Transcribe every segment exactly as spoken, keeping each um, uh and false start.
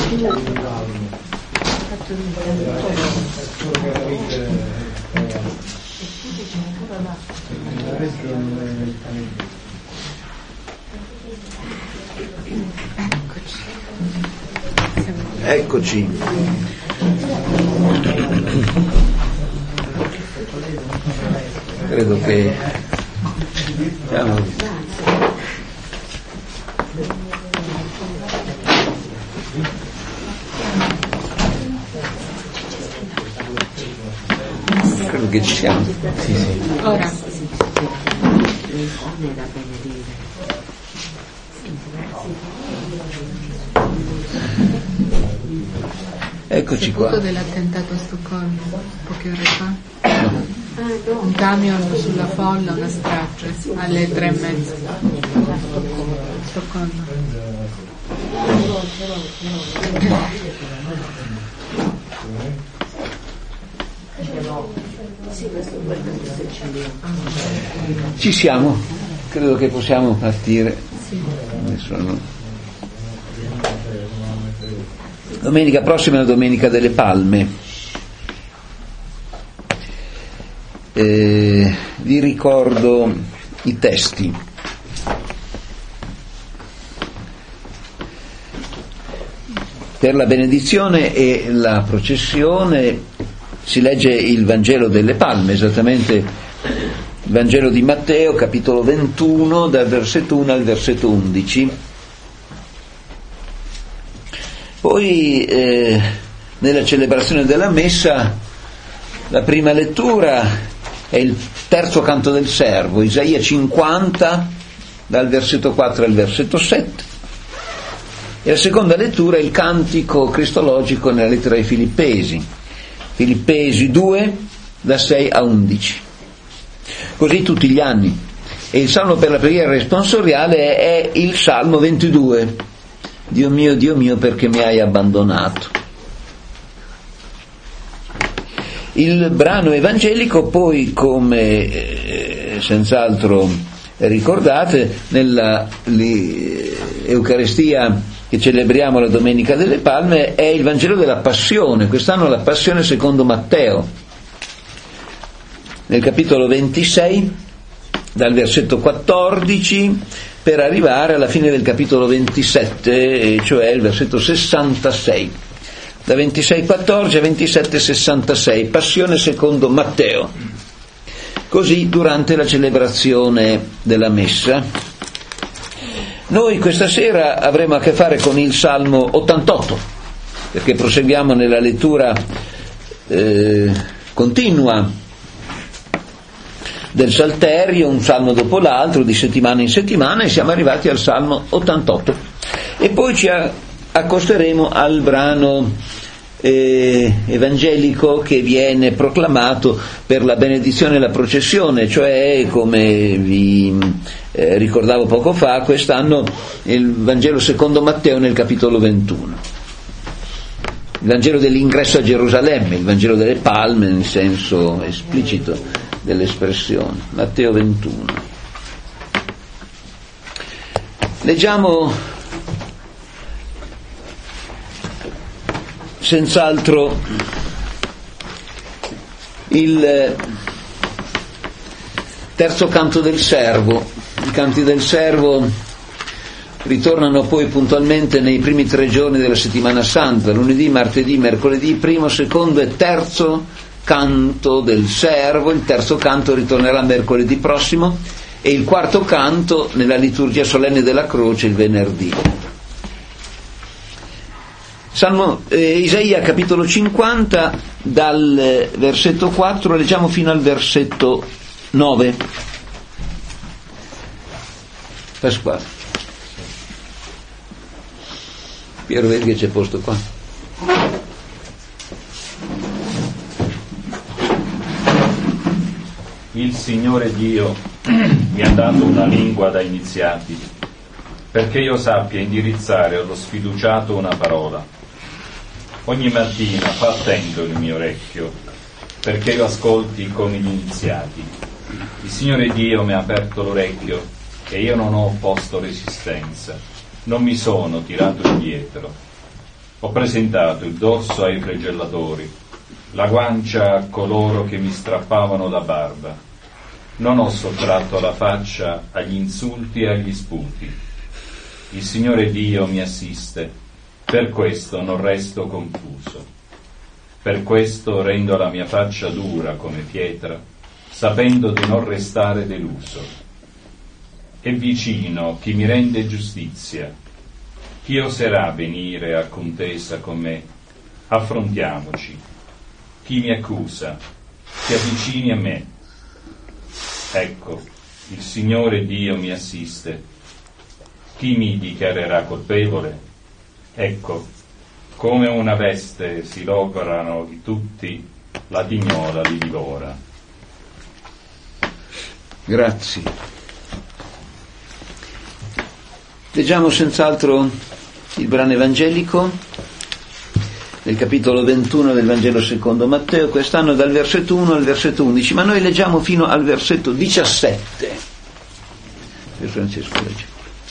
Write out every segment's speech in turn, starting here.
Eccoci. Credo che siamo... Credo che ci siamo. Sì, sì. Ora. Eccoci qua. Dell'attentato a Stoccolma, poche ore fa. No. Un camion sulla folla, una strage alle tre e mezza. Stoccolma. Ci siamo, credo che possiamo partire. Sì. Sono... Domenica prossima è la Domenica delle Palme. Eh, vi ricordo i testi. Per la benedizione e la processione si legge il Vangelo delle Palme, esattamente il Vangelo di Matteo, capitolo ventuno, dal versetto uno al versetto undici. Poi eh, nella celebrazione della Messa la prima lettura è il terzo canto del servo, Isaia cinquanta, dal versetto quattro al versetto sette, e la seconda lettura è il cantico cristologico nella lettera ai Filippesi, Filippesi due, da sei a undici. Così tutti gli anni. E il salmo per la preghiera responsoriale è il salmo ventidue. Dio mio, Dio mio, perché mi hai abbandonato. Il brano evangelico poi, come eh, senz'altro ricordate, nella li, Eucaristia che celebriamo la Domenica delle Palme, è il Vangelo della Passione, quest'anno la Passione secondo Matteo, nel capitolo ventisei, dal versetto quattordici, per arrivare alla fine del capitolo ventisette, cioè il versetto sessantasei. Da ventisei quattordici a ventisette sessantasei, Passione secondo Matteo. Così durante la celebrazione della Messa. Noi questa sera avremo a che fare con il Salmo ottantotto, perché proseguiamo nella lettura eh, continua del Salterio, un salmo dopo l'altro, di settimana in settimana, e siamo arrivati al Salmo ottantotto. E poi ci accosteremo al brano eh, evangelico che viene proclamato per la benedizione e la processione, cioè, come vi eh, ricordavo poco fa, quest'anno il Vangelo secondo Matteo nel capitolo ventuno. Il Vangelo dell'ingresso a Gerusalemme, il Vangelo delle Palme nel senso esplicito dell'espressione, Matteo ventuno. Leggiamo senz'altro il terzo canto del servo. I canti del servo ritornano poi puntualmente nei primi tre giorni della settimana santa, lunedì, martedì, mercoledì, primo, secondo e terzo canto del servo. Il terzo canto ritornerà mercoledì prossimo e il quarto canto nella liturgia solenne della croce il venerdì. Salmo, eh, Isaia capitolo cinquanta, dal versetto quattro leggiamo fino al versetto nove. Pasquale, Piero, vedi che c'è posto qua? Il Signore Dio mi ha dato una lingua da iniziati, perché io sappia indirizzare allo sfiduciato una parola. Ogni mattina fa attento il mio orecchio, perché io ascolti come gli iniziati. Il Signore Dio mi ha aperto l'orecchio e io non ho opposto resistenza, non mi sono tirato indietro. Ho presentato il dorso ai flagellatori, la guancia a coloro che mi strappavano la barba. Non ho sottratto la faccia agli insulti e agli sputi. Il Signore Dio mi assiste, per questo non resto confuso. Per questo rendo la mia faccia dura come pietra, sapendo di non restare deluso. È vicino chi mi rende giustizia. Chi oserà venire a contesa con me? Affrontiamoci. Chi mi accusa? Si avvicini a me. Ecco, il Signore Dio mi assiste. Chi mi dichiarerà colpevole? Ecco, come una veste si lograno di tutti, la tignola li divora. Grazie. Leggiamo senz'altro il brano evangelico nel capitolo ventuno del Vangelo secondo Matteo, quest'anno dal versetto uno al versetto undici, ma noi leggiamo fino al versetto diciassette. Per Francesco legge.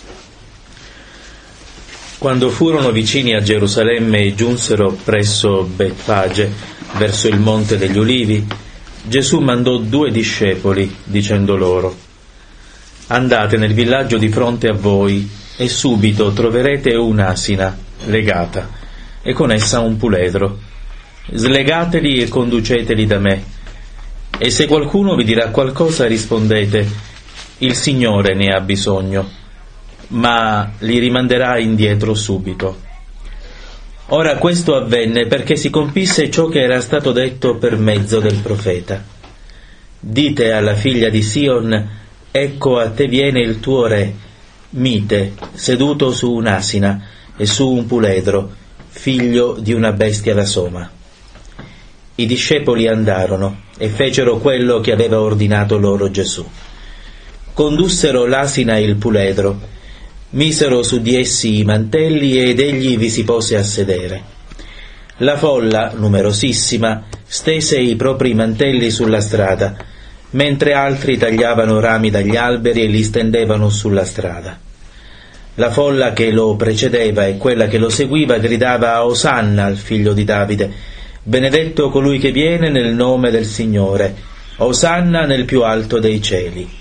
Quando furono vicini a Gerusalemme e giunsero presso Betfage, verso il Monte degli Ulivi, Gesù mandò due discepoli, dicendo loro: andate nel villaggio di fronte a voi e subito troverete un'asina legata e con essa un puledro. Slegateli e conduceteli da me. E se qualcuno vi dirà qualcosa, rispondete: il Signore ne ha bisogno, ma li rimanderà indietro subito. Ora questo avvenne perché si compisse ciò che era stato detto per mezzo del profeta: dite alla figlia di Sion, ecco a te viene il tuo re, mite, seduto su un'asina e su un puledro, figlio di una bestia da soma. I discepoli andarono e fecero quello che aveva ordinato loro Gesù. Condussero l'asina e il puledro, misero su di essi i mantelli ed egli vi si pose a sedere. La folla, numerosissima, stese i propri mantelli sulla strada, mentre altri tagliavano rami dagli alberi e li stendevano sulla strada. La folla che lo precedeva e quella che lo seguiva gridava: Osanna al figlio di Davide, benedetto colui che viene nel nome del Signore, Osanna nel più alto dei cieli.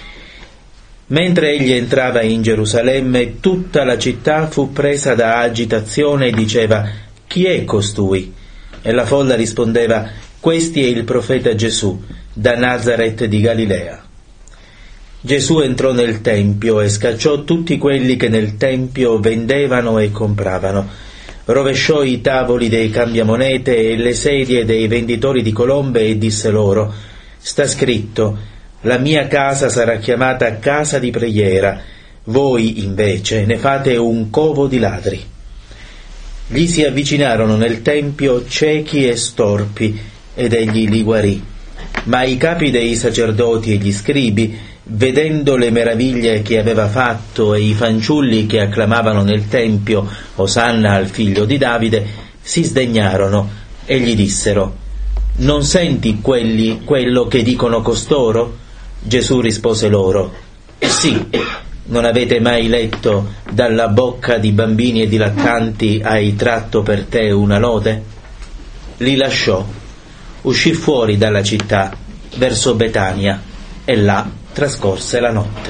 Mentre egli entrava in Gerusalemme, tutta la città fu presa da agitazione e diceva: chi è costui? E la folla rispondeva: questi è il profeta Gesù, da Nazaret di Galilea. Gesù entrò nel tempio e scacciò tutti quelli che nel tempio vendevano e compravano. Rovesciò i tavoli dei cambiamonete e le sedie dei venditori di colombe e disse loro: sta scritto, la mia casa sarà chiamata casa di preghiera, voi invece ne fate un covo di ladri. Gli si avvicinarono nel tempio ciechi e storpi ed egli li guarì. Ma i capi dei sacerdoti e gli scribi, vedendo le meraviglie che aveva fatto e i fanciulli che acclamavano nel tempio Osanna al figlio di Davide, si sdegnarono e gli dissero: non senti quelli quello che dicono costoro? Gesù rispose loro: sì, non avete mai letto dalla bocca di bambini e di lattanti hai tratto per te una lode? Li lasciò, uscì fuori dalla città verso Betania e là trascorse la notte.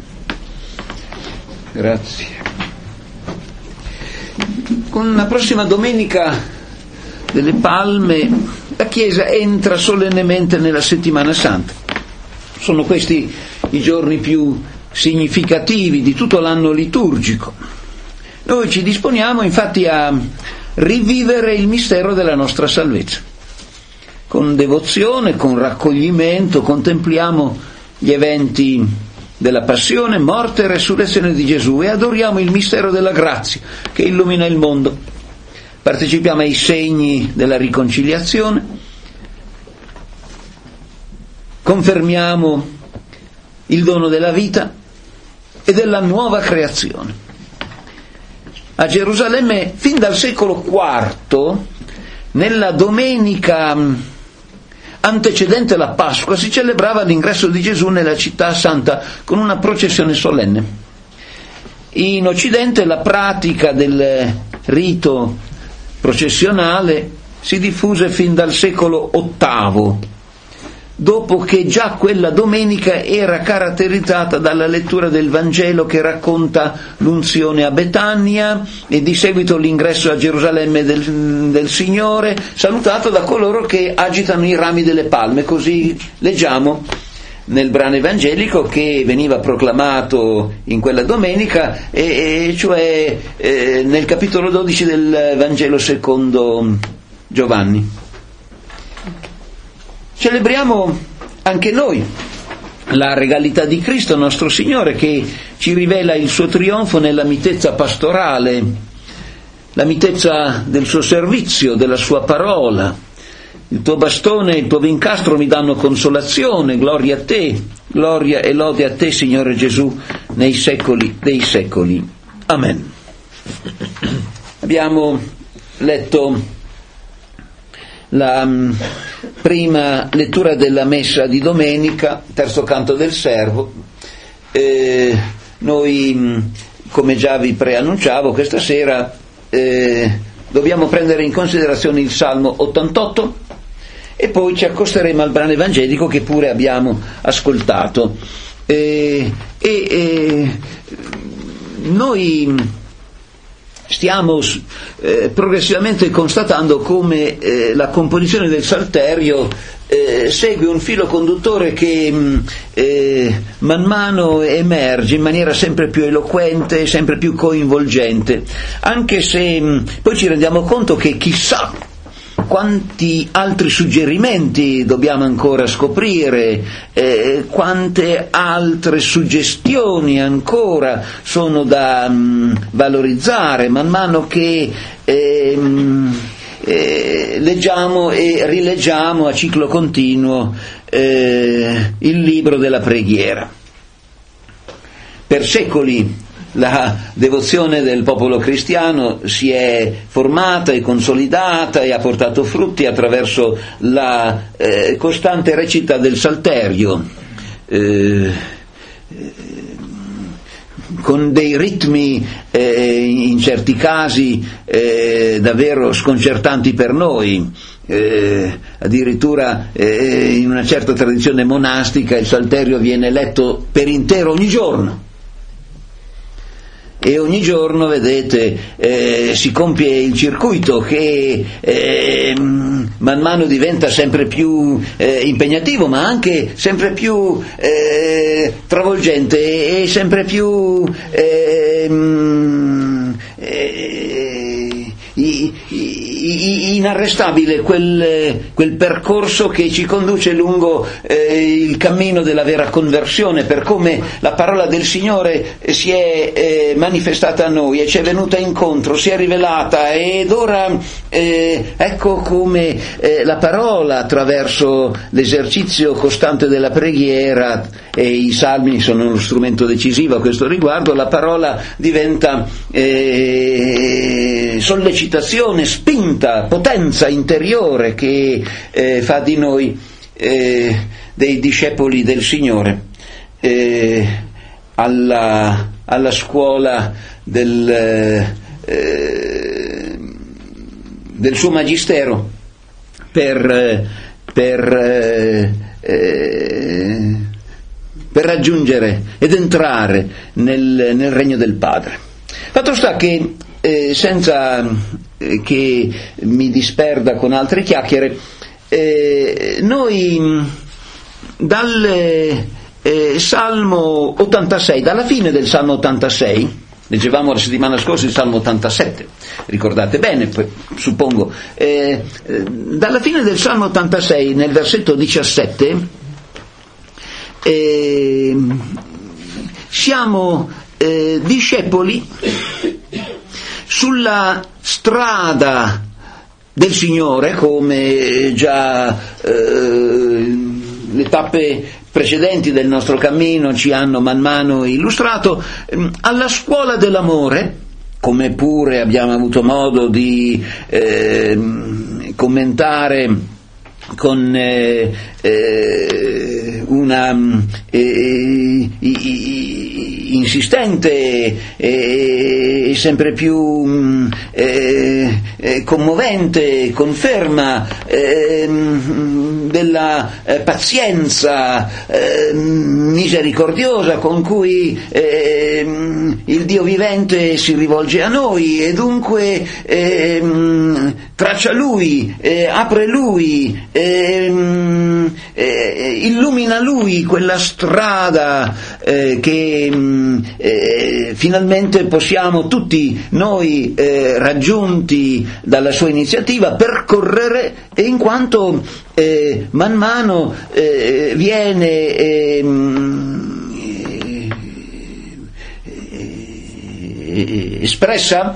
Grazie. Con la prossima domenica delle Palme la Chiesa entra solennemente nella Settimana Santa. Sono questi i giorni più significativi di tutto l'anno liturgico. Noi ci disponiamo infatti a rivivere il mistero della nostra salvezza. Con devozione, con raccoglimento, contempliamo gli eventi della passione, morte e resurrezione di Gesù e adoriamo il mistero della grazia che illumina il mondo. Partecipiamo ai segni della riconciliazione, confermiamo il dono della vita e della nuova creazione. A Gerusalemme, fin dal secolo quarto, nella domenica antecedente la Pasqua, si celebrava l'ingresso di Gesù nella città santa con una processione solenne. In Occidente la pratica del rito processionale si diffuse fin dal secolo ottavo, dopo che già quella domenica era caratterizzata dalla lettura del Vangelo che racconta l'unzione a Betania e di seguito l'ingresso a Gerusalemme del, del Signore, salutato da coloro che agitano i rami delle palme. Così leggiamo nel brano evangelico che veniva proclamato in quella domenica, e, e cioè eh, nel capitolo dodici del Vangelo secondo Giovanni. Celebriamo anche noi la regalità di Cristo nostro Signore, che ci rivela il suo trionfo nella mitezza pastorale, la mitezza del suo servizio, della sua parola. Il tuo bastone e il tuo vincastro mi danno consolazione, gloria a te, gloria e lode a te, Signore Gesù, nei secoli dei secoli. Amen. Abbiamo letto la um, prima lettura della messa di domenica, terzo canto del servo. Eh, noi, come già vi preannunciavo, questa sera eh, dobbiamo prendere in considerazione il Salmo ottantotto e poi ci accosteremo al brano evangelico che pure abbiamo ascoltato. Eh, e eh, noi stiamo eh, progressivamente constatando come eh, la composizione del Salterio eh, segue un filo conduttore che mh, eh, man mano emerge in maniera sempre più eloquente, sempre più coinvolgente, anche se mh, poi ci rendiamo conto che chissà quanti altri suggerimenti dobbiamo ancora scoprire, eh, quante altre suggestioni ancora sono da mh, valorizzare man mano che eh, mh, eh, leggiamo e rileggiamo a ciclo continuo eh, il libro della preghiera. Per secoli la devozione del popolo cristiano si è formata e consolidata e ha portato frutti attraverso la eh, costante recita del Salterio, eh, con dei ritmi eh, in certi casi eh, davvero sconcertanti per noi. Eh, addirittura eh, in una certa tradizione monastica il Salterio viene letto per intero ogni giorno. E ogni giorno, vedete, eh, si compie il circuito che eh, man mano diventa sempre più eh, impegnativo, ma anche sempre più eh, travolgente e sempre più eh, eh, inarrestabile quel, quel percorso che ci conduce lungo eh, il cammino della vera conversione, per come la parola del Signore si è eh, manifestata a noi e ci è venuta incontro, si è rivelata, ed ora eh, ecco come eh, la parola, attraverso l'esercizio costante della preghiera, e i salmi sono uno strumento decisivo a questo riguardo, la parola diventa eh, sollecitazione, spinta, potenza interiore che eh, fa di noi eh, dei discepoli del Signore, eh, alla, alla scuola del, eh, del suo magistero, per, per, eh, per raggiungere ed entrare nel, nel regno del Padre. Fatto sta che eh, senza eh, che mi disperda con altre chiacchiere, eh, noi dal eh, Salmo ottantasei, dalla fine del Salmo ottantasei, leggevamo la settimana scorsa il Salmo ottantasette, ricordate bene, suppongo, eh, dalla fine del Salmo ottantasei, nel versetto diciassette, eh, siamo eh, discepoli sulla strada del Signore, come già eh, le tappe precedenti del nostro cammino ci hanno man mano illustrato, alla scuola dell'amore, come pure abbiamo avuto modo di eh, commentare con eh, eh, una eh, insistente e eh, sempre più eh, eh, commovente conferma eh, della eh, pazienza eh, misericordiosa con cui eh, il Dio vivente si rivolge a noi, e dunque eh, traccia Lui, eh, apre Lui, eh, eh, illumina Lui quella strada eh, che eh, finalmente possiamo tutti noi eh, raggiunti dalla sua iniziativa percorrere, e in quanto eh, man mano eh, viene eh, eh, espressa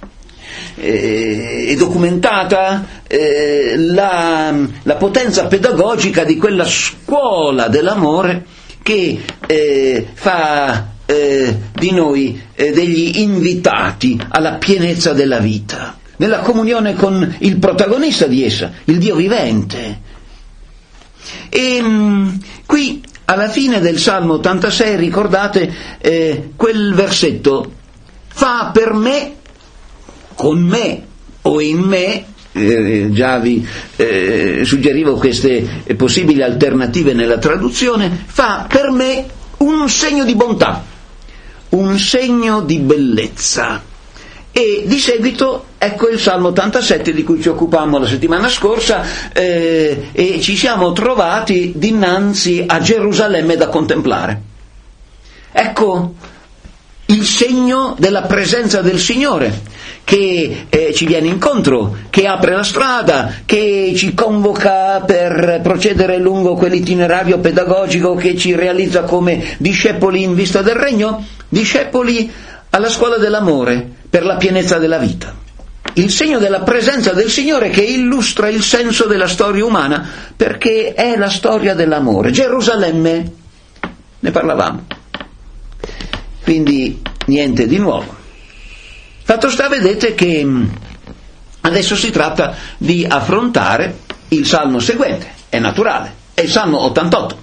e documentata eh, la, la potenza pedagogica di quella scuola dell'amore che eh, fa eh, di noi eh, degli invitati alla pienezza della vita, nella comunione con il protagonista di essa, il Dio vivente. E mh, qui alla fine del Salmo ottantasei ricordate eh, quel versetto: fa per me, con me o in me, eh, già vi eh, suggerivo queste possibili alternative nella traduzione, fa per me un segno di bontà, un segno di bellezza. E di seguito ecco il Salmo ottantasette di cui ci occupammo la settimana scorsa, eh, e ci siamo trovati dinanzi a Gerusalemme da contemplare. Ecco il segno della presenza del Signore che eh, ci viene incontro, che apre la strada, che ci convoca per procedere lungo quell'itinerario pedagogico che ci realizza come discepoli in vista del regno, discepoli alla scuola dell'amore per la pienezza della vita. Il segno della presenza del Signore che illustra il senso della storia umana, perché è la storia dell'amore. Gerusalemme, ne parlavamo. Quindi niente di nuovo. Fatto sta, vedete che adesso si tratta di affrontare il salmo seguente, è naturale, è il Salmo ottantotto.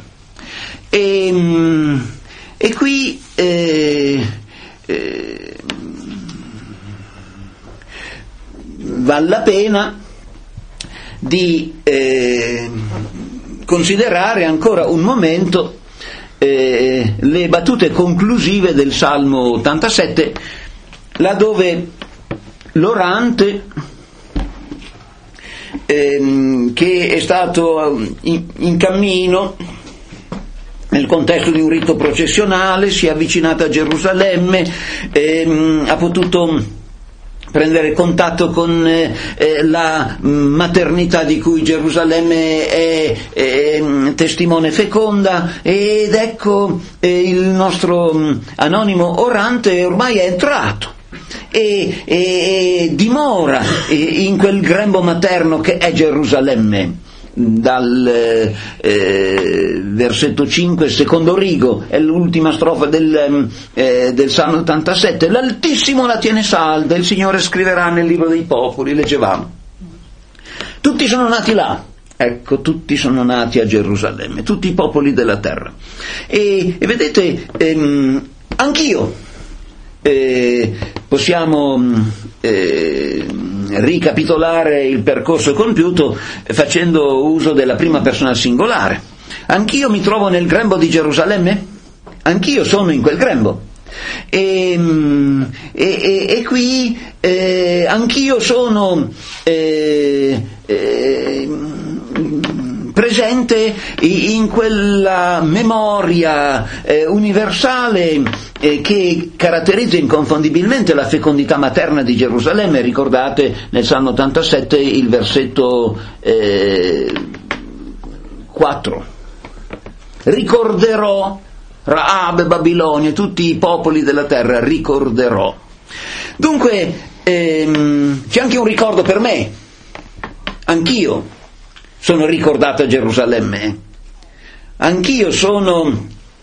E, e qui eh, eh, vale la pena di eh, considerare ancora un momento eh, le battute conclusive del Salmo ottantasette, laddove l'orante ehm, che è stato in, in cammino nel contesto di un rito processionale si è avvicinato a Gerusalemme, ehm, ha potuto prendere contatto con eh, la maternità di cui Gerusalemme è, è testimone feconda, ed ecco eh, il nostro anonimo orante ormai è entrato e, e, e dimora in quel grembo materno che è Gerusalemme. Dal eh, versetto cinque, secondo rigo, è l'ultima strofa del, eh, del Salmo ottantasette. L'Altissimo la tiene salda, il Signore scriverà nel libro dei popoli, leggevamo. Tutti sono nati là, ecco, tutti sono nati a Gerusalemme, tutti i popoli della terra. E, e vedete, ehm, anch'io eh, possiamo eh, ricapitolare il percorso compiuto facendo uso della prima persona singolare. Anch'io mi trovo nel grembo di Gerusalemme, anch'io sono in quel grembo, e, e, e, e qui eh, anch'io sono eh, eh, presente in quella memoria eh, universale eh, che caratterizza inconfondibilmente la fecondità materna di Gerusalemme. Ricordate nel Salmo ottantasette il versetto eh, quattro: ricorderò Raab e Babilonia, tutti i popoli della terra ricorderò. Dunque ehm, c'è anche un ricordo per me, anch'io sono ricordato a Gerusalemme, anch'io sono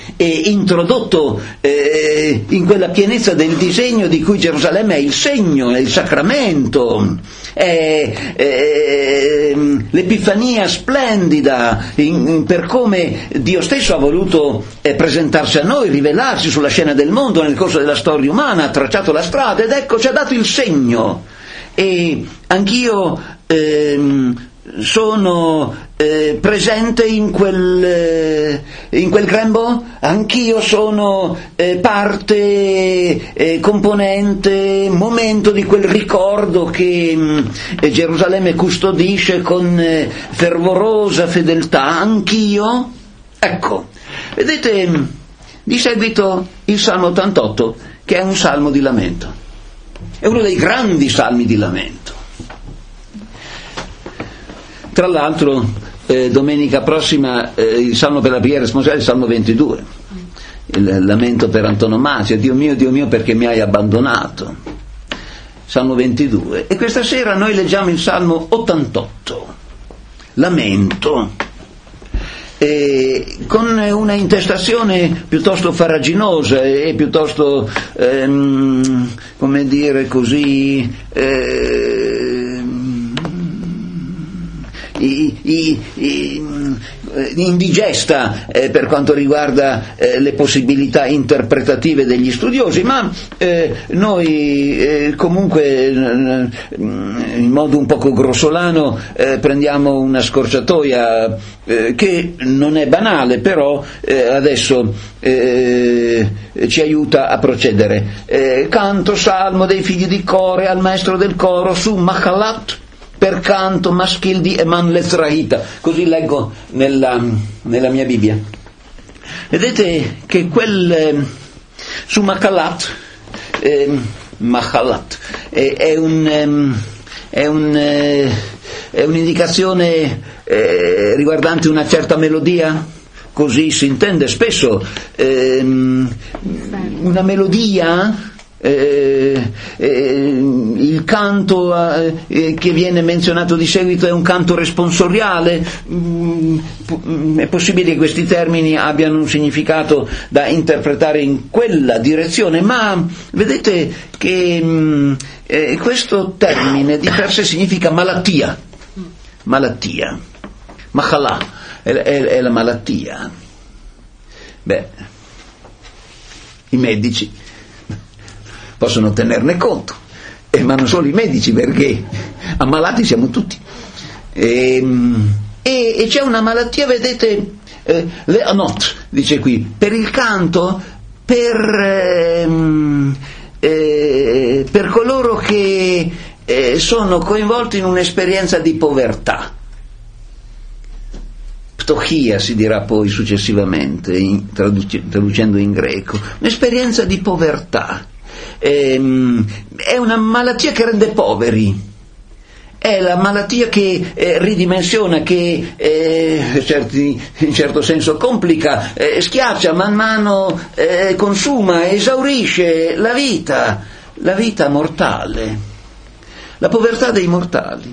e introdotto eh, in quella pienezza del disegno di cui Gerusalemme è il segno, è il sacramento, è, è l'epifania splendida in, in, per come Dio stesso ha voluto eh, presentarsi a noi, rivelarsi sulla scena del mondo nel corso della storia umana, ha tracciato la strada ed ecco ci ha dato il segno. E anch'io ehm, sono eh, presente in quel, eh, in quel grembo, anch'io sono eh, parte, eh, componente, momento di quel ricordo che eh, Gerusalemme custodisce con eh, fervorosa fedeltà, anch'io. Ecco, vedete di seguito il Salmo ottantotto, che è un salmo di lamento, è uno dei grandi salmi di lamento. Tra l'altro eh, domenica prossima eh, il Salmo per la preghiera responsabile è il Salmo ventidue, il lamento per antonomasia, Dio mio, Dio mio, perché mi hai abbandonato. Salmo ventidue. E questa sera noi leggiamo il Salmo ottantotto, lamento, e con una intestazione piuttosto farraginosa e piuttosto, ehm, come dire così, ehm, I, i, i, indigesta eh, per quanto riguarda eh, le possibilità interpretative degli studiosi, ma eh, noi eh, comunque eh, in modo un poco grossolano eh, prendiamo una scorciatoia eh, che non è banale, però eh, adesso eh, ci aiuta a procedere. Eh, canto salmo dei figli di Core al maestro del coro su Machalat per canto maschil di Eman Lezrahita, così leggo nella, nella mia Bibbia. Vedete che quel eh, su Machalat, eh, Machalat eh, è, un, eh, è, un, eh, è un'indicazione eh, riguardante una certa melodia, così si intende spesso, eh, una melodia. Eh, eh, il canto eh, che viene menzionato di seguito è un canto responsoriale. Mm, è possibile che questi termini abbiano un significato da interpretare in quella direzione, ma vedete che mm, eh, questo termine di per sé significa malattia, malattia, machalà, è, è, è la malattia. Beh, i medici possono tenerne conto, eh, ma non solo i medici, perché ammalati siamo tutti. E, e, e c'è una malattia, vedete, eh, le anot, dice qui, per il canto, per, ehm, eh, per coloro che eh, sono coinvolti in un'esperienza di povertà. Ptochia si dirà poi successivamente, in, traduc- traducendo in greco, un'esperienza di povertà. È una malattia che rende poveri, è la malattia che eh, ridimensiona, che eh, certi, in certo senso complica, eh, schiaccia, man mano eh, consuma, esaurisce la vita, la vita mortale, la povertà dei mortali.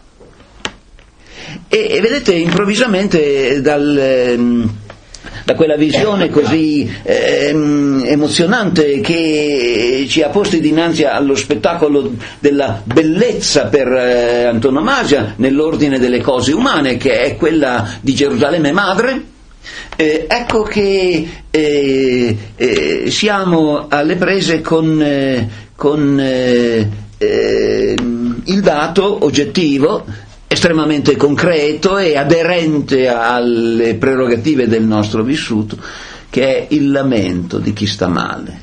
E, e vedete, improvvisamente dal... Ehm, da quella visione così ehm, emozionante che ci ha posti dinanzi allo spettacolo della bellezza per eh, antonomasia nell'ordine delle cose umane, che è quella di Gerusalemme madre, eh, ecco che eh, eh, siamo alle prese con, eh, con eh, eh, il dato oggettivo estremamente concreto e aderente alle prerogative del nostro vissuto, che è il lamento di chi sta male.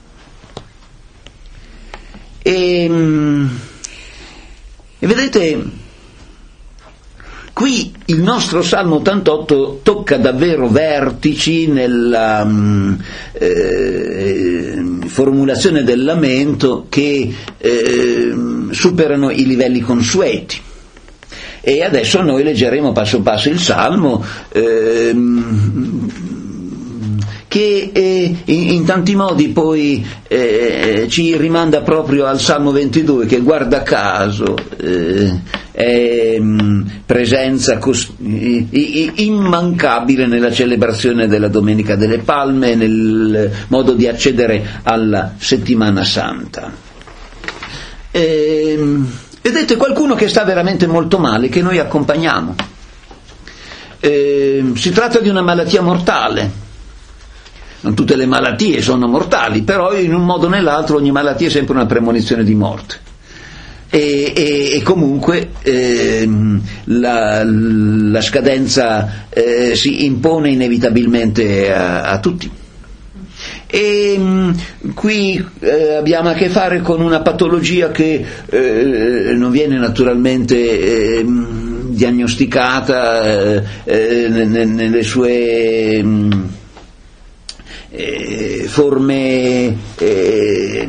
E, e vedete, qui il nostro Salmo ottantotto tocca davvero vertici nella eh, formulazione del lamento che eh, superano i livelli consueti. E adesso noi leggeremo passo passo il Salmo, ehm, che eh, in, in tanti modi poi eh, ci rimanda proprio al Salmo ventidue, che guarda caso eh, è mh, presenza cos- i- i- immancabile nella celebrazione della Domenica delle Palme, nel modo di accedere alla Settimana Santa. E, vedete, qualcuno che sta veramente molto male, che noi accompagniamo. E, si tratta di una malattia mortale. Non tutte le malattie sono mortali, però in un modo o nell'altro ogni malattia è sempre una premonizione di morte. E, e, e comunque ehm, la, la scadenza eh, si impone inevitabilmente a, a tutti. E mh, qui eh, abbiamo a che fare con una patologia che eh, non viene naturalmente eh, diagnosticata eh, eh, nelle sue mh, Eh, forme eh,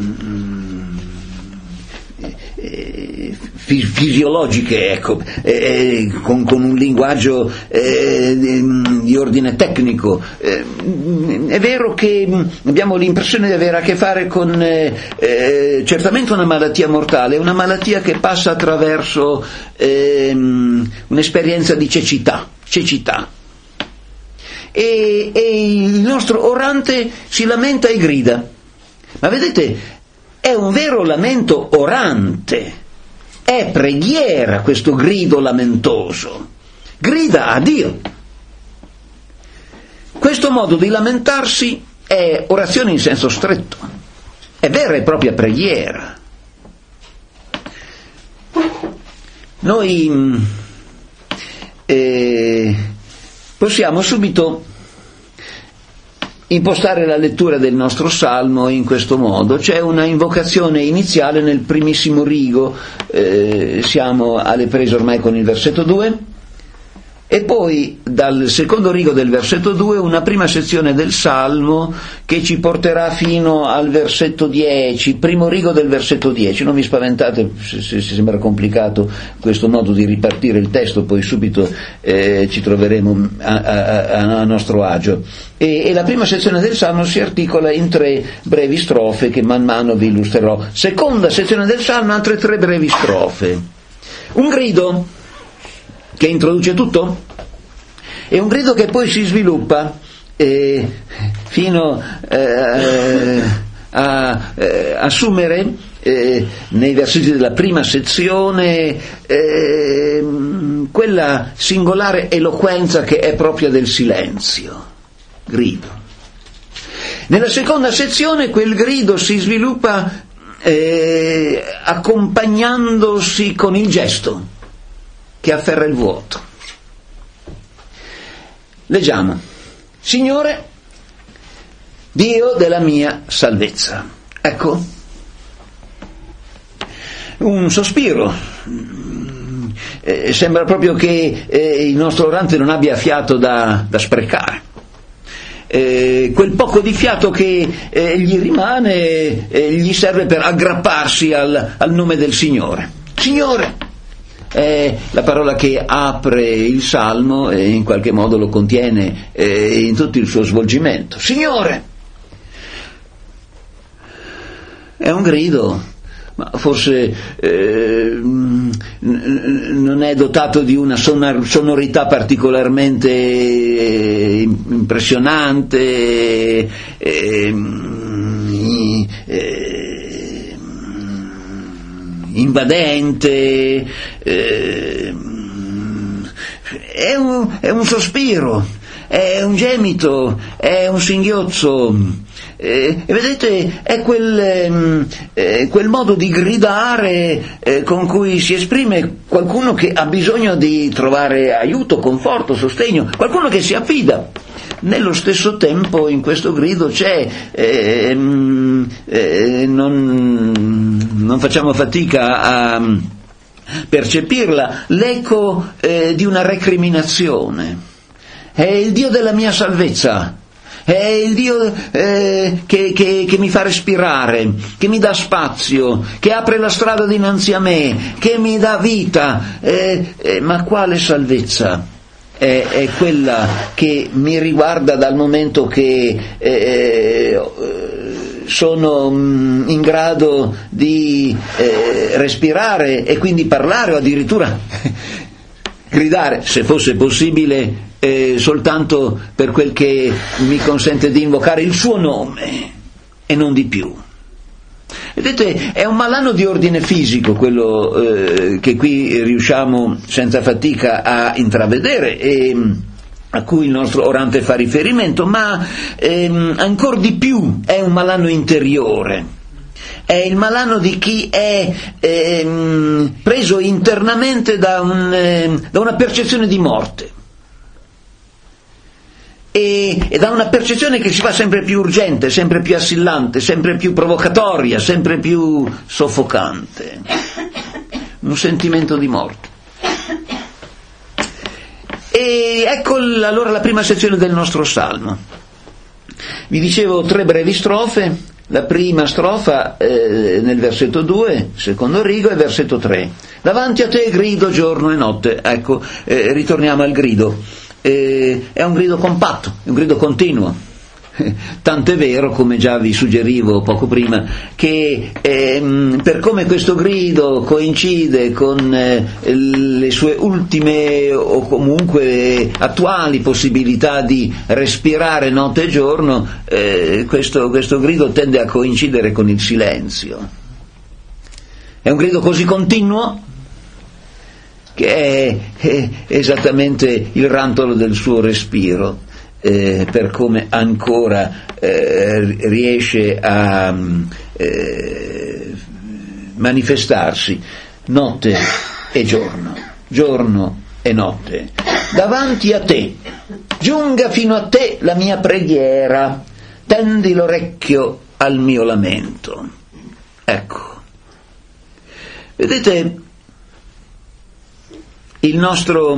eh, fisiologiche, ecco, eh, con, con un linguaggio eh, di ordine tecnico. Eh, è vero che abbiamo l'impressione di avere a che fare con eh, eh, certamente una malattia mortale, una malattia che passa attraverso eh, un'esperienza di cecità, cecità. E, e il nostro orante si lamenta e grida, ma vedete, è un vero lamento orante, è preghiera questo grido lamentoso, grida a Dio. Questo modo di lamentarsi è orazione in senso stretto, è vera e propria preghiera. Noi eh, possiamo subito impostare la lettura del nostro salmo in questo modo. C'è una invocazione iniziale nel primissimo rigo, eh, siamo alle prese ormai con il versetto due, e poi dal secondo rigo del versetto due una prima sezione del salmo che ci porterà fino al versetto dieci, primo rigo del versetto dieci. Non vi spaventate se, se, se sembra complicato questo modo di ripartire il testo, poi subito eh, ci troveremo a, a, a nostro agio. E, e la prima sezione del salmo si articola in tre brevi strofe che man mano vi illustrerò. Seconda sezione del salmo, altre tre brevi strofe. Un grido che introduce tutto, è un grido che poi si sviluppa eh, fino eh, a eh, assumere eh, nei versetti della prima sezione eh, quella singolare eloquenza che è propria del silenzio, grido. Nella seconda sezione quel grido si sviluppa eh, accompagnandosi con il gesto che afferra il vuoto. Leggiamo: Signore, Dio della mia salvezza. Ecco, un sospiro. Eh, sembra proprio che eh, il nostro orante non abbia fiato da, da sprecare. Eh, quel poco di fiato che eh, gli rimane eh, gli serve per aggrapparsi al, al nome del Signore. Signore è la parola che apre il salmo e in qualche modo lo contiene eh, in tutto il suo svolgimento. Signore! È un grido, ma forse eh, non è dotato di una sonor- sonorità particolarmente eh, impressionante, eh, eh, eh, invadente, eh, è, un, è un sospiro, è un gemito, è un singhiozzo, eh, e vedete, è quel, eh, quel modo di gridare eh, con cui si esprime qualcuno che ha bisogno di trovare aiuto, conforto, sostegno, qualcuno che si affida. Nello stesso tempo in questo grido c'è, eh, eh, non, non facciamo fatica a percepirla, l'eco eh, di una recriminazione. È il Dio della mia salvezza, è il Dio eh, che, che, che mi fa respirare, che mi dà spazio, che apre la strada dinanzi a me, che mi dà vita, eh, eh, ma quale salvezza? È, è quella che mi riguarda dal momento che eh, sono mh, in grado di eh, respirare e quindi parlare o addirittura gridare, se fosse possibile, eh, soltanto per quel che mi consente di invocare il suo nome e non di più. Vedete, è un malanno di ordine fisico quello eh, che qui riusciamo senza fatica a intravedere e a cui il nostro orante fa riferimento, ma ehm, ancor di più è un malanno interiore. È il malanno di chi è ehm, preso internamente da, un, eh, da una percezione di morte e, e da una percezione che si fa sempre più urgente, sempre più assillante, sempre più provocatoria, sempre più soffocante. Un sentimento di morte. E ecco l- allora la prima sezione del nostro salmo. Vi dicevo tre brevi strofe. La prima strofa eh, nel versetto due, secondo rigo, e versetto tre. Davanti a te grido giorno e notte. Ecco, eh, ritorniamo al grido. Eh, è un grido compatto, è un grido continuo. Tant'è vero, come già vi suggerivo poco prima, che ehm, per come questo grido coincide con eh, le sue ultime o comunque attuali possibilità di respirare notte e giorno, eh, questo, questo grido tende a coincidere con il silenzio. È un grido così continuo che è, è esattamente il rantolo del suo respiro. Eh, per come ancora eh, riesce a eh, manifestarsi notte e giorno, giorno e notte. Davanti a te, giunga fino a te la mia preghiera, tendi l'orecchio al mio lamento. Ecco, vedete, il nostro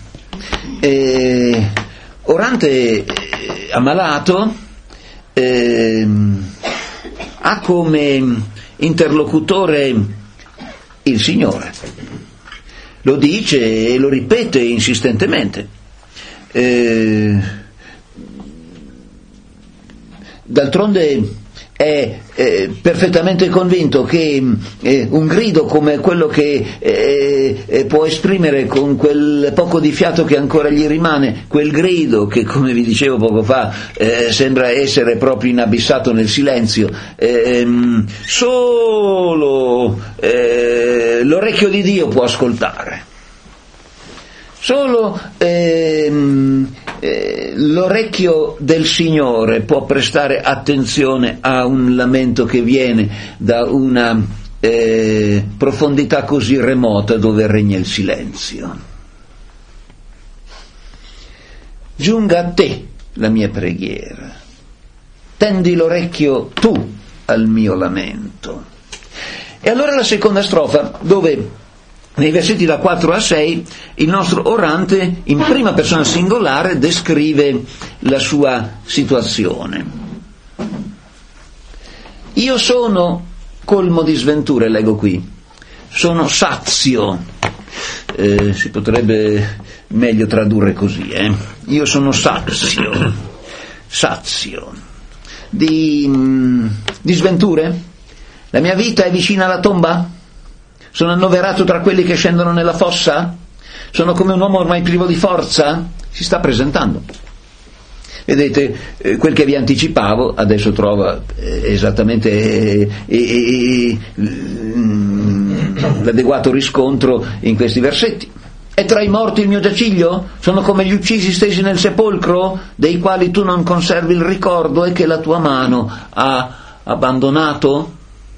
eh, orante eh, ammalato eh, ha come interlocutore il Signore, lo dice e lo ripete insistentemente. Eh, d'altronde è eh, perfettamente convinto che eh, un grido come quello che eh, eh, può esprimere con quel poco di fiato che ancora gli rimane, quel grido che, come vi dicevo poco fa, eh, sembra essere proprio inabissato nel silenzio, eh, solo eh, l'orecchio di Dio può ascoltare. Solo ehm, eh, l'orecchio del Signore può prestare attenzione a un lamento che viene da una eh, profondità così remota dove regna il silenzio. Giunga a te la mia preghiera, tendi l'orecchio tu al mio lamento. E allora la seconda strofa, dove nei versetti da quattro a sei il nostro orante in prima persona singolare descrive la sua situazione. Io sono colmo di sventure, leggo qui, sono sazio, eh, si potrebbe meglio tradurre così, eh? Io sono sazio, sazio di, di sventure? La mia vita è vicina alla tomba? Sono annoverato tra quelli che scendono nella fossa? Sono come un uomo ormai privo di forza? Si sta presentando. Vedete, eh, quel che vi anticipavo adesso trova eh, esattamente eh, eh, eh, l'adeguato riscontro in questi versetti. È tra i morti il mio giaciglio? Sono come gli uccisi stesi nel sepolcro, dei quali tu non conservi il ricordo e che la tua mano ha abbandonato?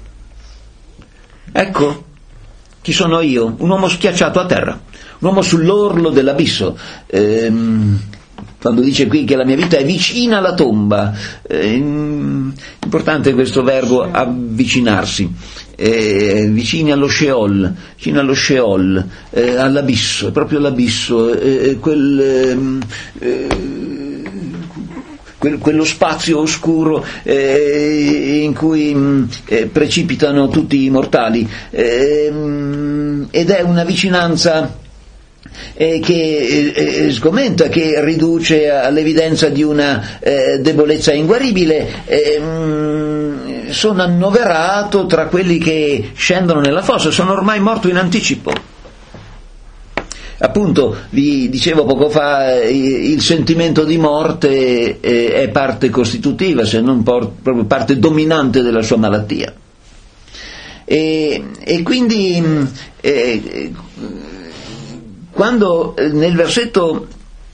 Ecco, chi sono io? Un uomo schiacciato a terra, un uomo sull'orlo dell'abisso. Ehm, quando dice qui che la mia vita è vicina alla tomba, ehm, importante questo verbo avvicinarsi, eh, vicini allo Sheol, vicino allo Sheol, eh, all'abisso, proprio l'abisso, eh, quel... Eh, quello spazio oscuro eh, in cui mh, eh, precipitano tutti i mortali, eh, mh, ed è una vicinanza eh, che eh, sgomenta, che riduce all'evidenza di una eh, debolezza inguaribile, eh, mh, sono annoverato tra quelli che scendono nella fossa, sono ormai morto in anticipo. Appunto, vi dicevo poco fa, il sentimento di morte è parte costitutiva, se non proprio parte dominante della sua malattia. E, e quindi eh, quando nel versetto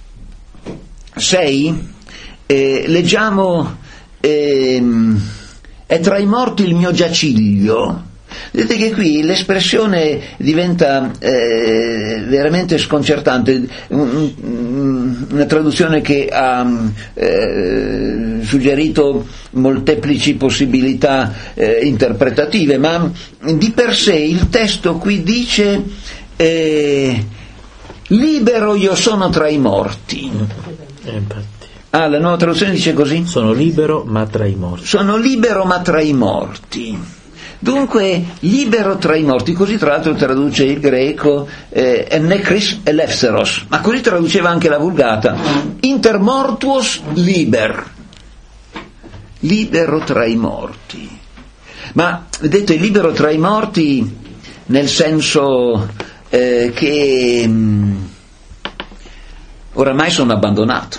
sei eh, leggiamo eh, è tra i morti il mio giaciglio, vedete che qui l'espressione diventa eh, veramente sconcertante. Una traduzione che ha eh, suggerito molteplici possibilità eh, interpretative, ma di per sé il testo qui dice eh, libero io sono tra i morti. Ah, la nuova traduzione dice così? Sono libero ma tra i morti. Sono libero ma tra i morti. Dunque, libero tra i morti, così tra l'altro traduce il greco eh, nekris eleftheros, ma così traduceva anche la Vulgata, inter mortuos liber, libero tra i morti. Ma vedete, libero tra i morti nel senso eh, che mh, oramai sono abbandonato,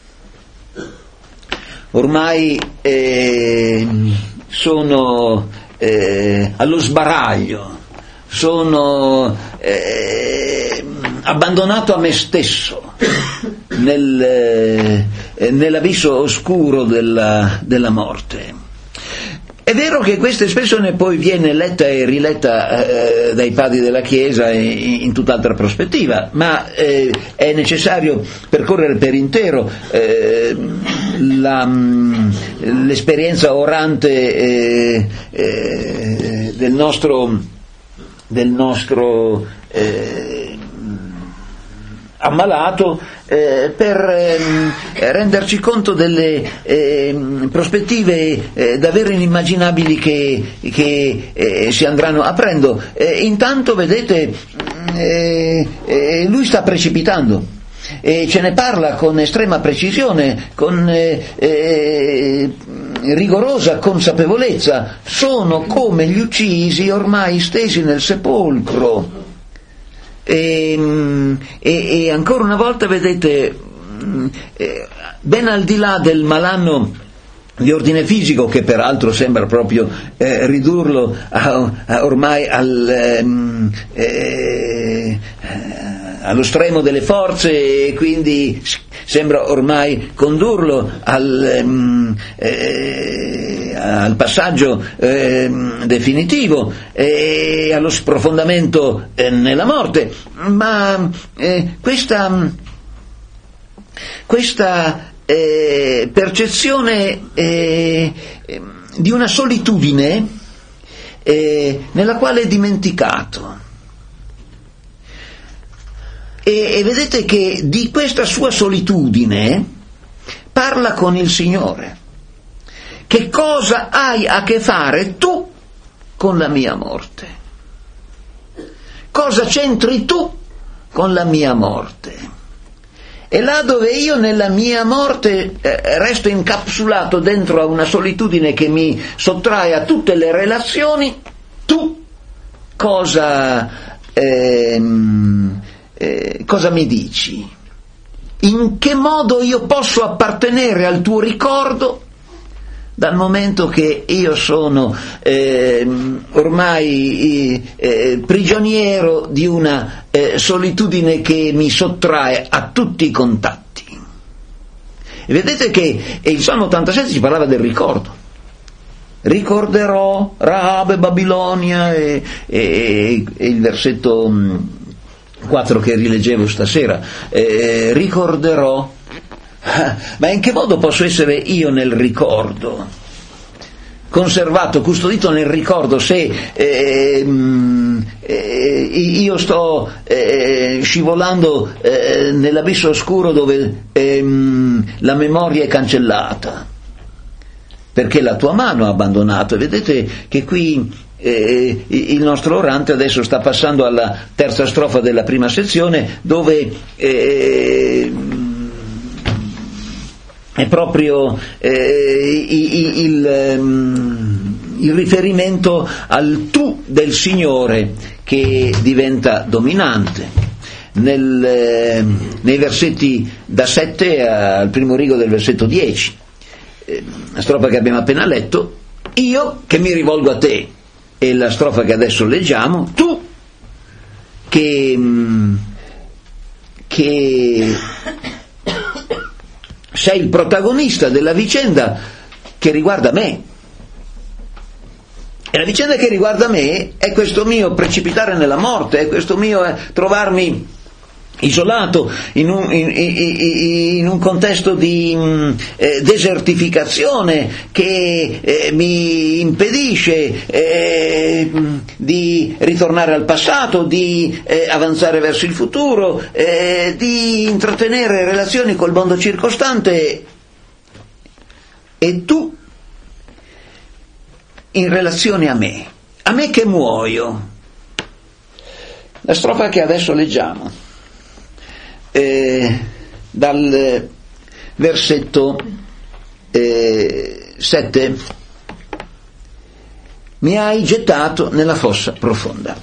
ormai eh, sono Eh, allo sbaraglio, sono eh, abbandonato a me stesso nel, eh, nell'abisso oscuro della, della morte. È vero che questa espressione poi viene letta e riletta eh, dai padri della Chiesa in, in tutt'altra prospettiva, ma eh, è necessario percorrere per intero eh, la, l'esperienza orante eh, eh, del nostro, del nostro eh, ammalato eh, per eh, renderci conto delle eh, prospettive eh, davvero inimmaginabili che, che eh, si andranno aprendo. Eh, intanto vedete eh, eh, lui sta precipitando e ce ne parla con estrema precisione, con eh, eh, rigorosa consapevolezza. Sono come gli uccisi ormai stesi nel sepolcro. E, e, e ancora una volta vedete, ben al di là del malanno di ordine fisico, che peraltro sembra proprio eh, ridurlo a, a ormai al, eh, allo stremo delle forze, e quindi sembra ormai condurlo al, eh, al passaggio eh, definitivo e allo sprofondamento eh, nella morte, ma eh, questa, questa eh, percezione eh, di una solitudine eh, nella quale è dimenticato. E, e vedete che di questa sua solitudine parla con il Signore. Che cosa hai a che fare tu con la mia morte? Cosa c'entri tu con la mia morte? E là dove io nella mia morte eh, resto incapsulato dentro a una solitudine che mi sottrae a tutte le relazioni, tu cosa... Ehm, Eh, cosa mi dici? In che modo io posso appartenere al tuo ricordo, dal momento che io sono eh, ormai eh, prigioniero di una eh, solitudine che mi sottrae a tutti i contatti? E vedete che e il Salmo ottantasette ci parlava del ricordo. Ricorderò Rahab e Babilonia e, e, e il versetto mh, quattro che rileggevo stasera, eh, ricorderò. Ma in che modo posso essere io nel ricordo, conservato, custodito nel ricordo, se eh, eh, io sto eh, scivolando eh, nell'abisso oscuro dove eh, la memoria è cancellata perché la tua mano ha abbandonato? E vedete che qui Eh, il nostro orante adesso sta passando alla terza strofa della prima sezione, dove eh, è proprio eh, il, il, il riferimento al tu del Signore che diventa dominante. Nel, eh, nei versetti da sette al primo rigo del versetto dieci, eh, la strofa che abbiamo appena letto, io che mi rivolgo a te, e la strofa che adesso leggiamo, tu che, che sei il protagonista della vicenda che riguarda me. E la vicenda che riguarda me è questo mio precipitare nella morte, è questo mio eh, trovarmi isolato in un, in, in, in un contesto di eh, desertificazione che eh, mi impedisce eh, di ritornare al passato, di eh, avanzare verso il futuro, eh, di intrattenere relazioni col mondo circostante. E tu in relazione a me, a me che muoio. La strofa che adesso leggiamo, eh, dal versetto eh, sette, mi hai gettato nella fossa profonda.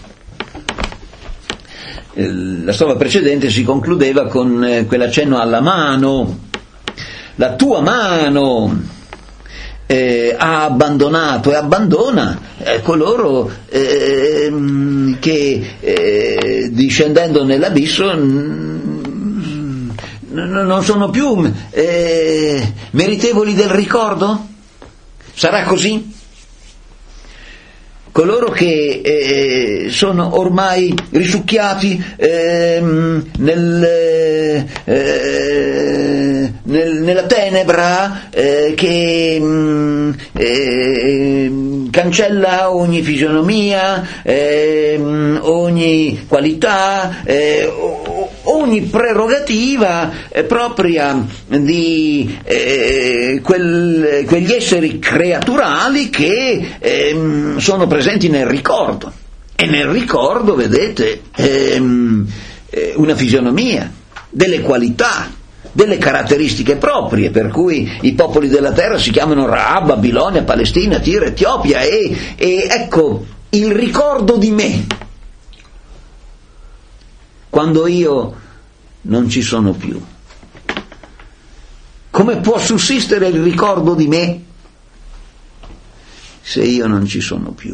Eh, la strofa precedente si concludeva con eh, quell'accenno alla mano, la tua mano Eh, ha abbandonato e abbandona eh, coloro eh, che eh, discendendo nell'abisso n- n- non sono più eh, meritevoli del ricordo? Sarà così? Coloro che eh, sono ormai risucchiati eh, nel, eh, nel, nella tenebra eh, che mh, eh, cancella ogni fisionomia, eh, ogni qualità, eh, ogni prerogativa eh, propria di eh, quel, quegli esseri creaturali che eh, sono presenti nel ricordo. E nel ricordo, vedete, ehm, eh, una fisionomia, delle qualità, delle caratteristiche proprie, per cui i popoli della terra si chiamano Raab, Babilonia, Palestina, Tiro, Etiopia, e, e ecco il ricordo di me quando io non ci sono più. Come può sussistere il ricordo di me se io non ci sono più?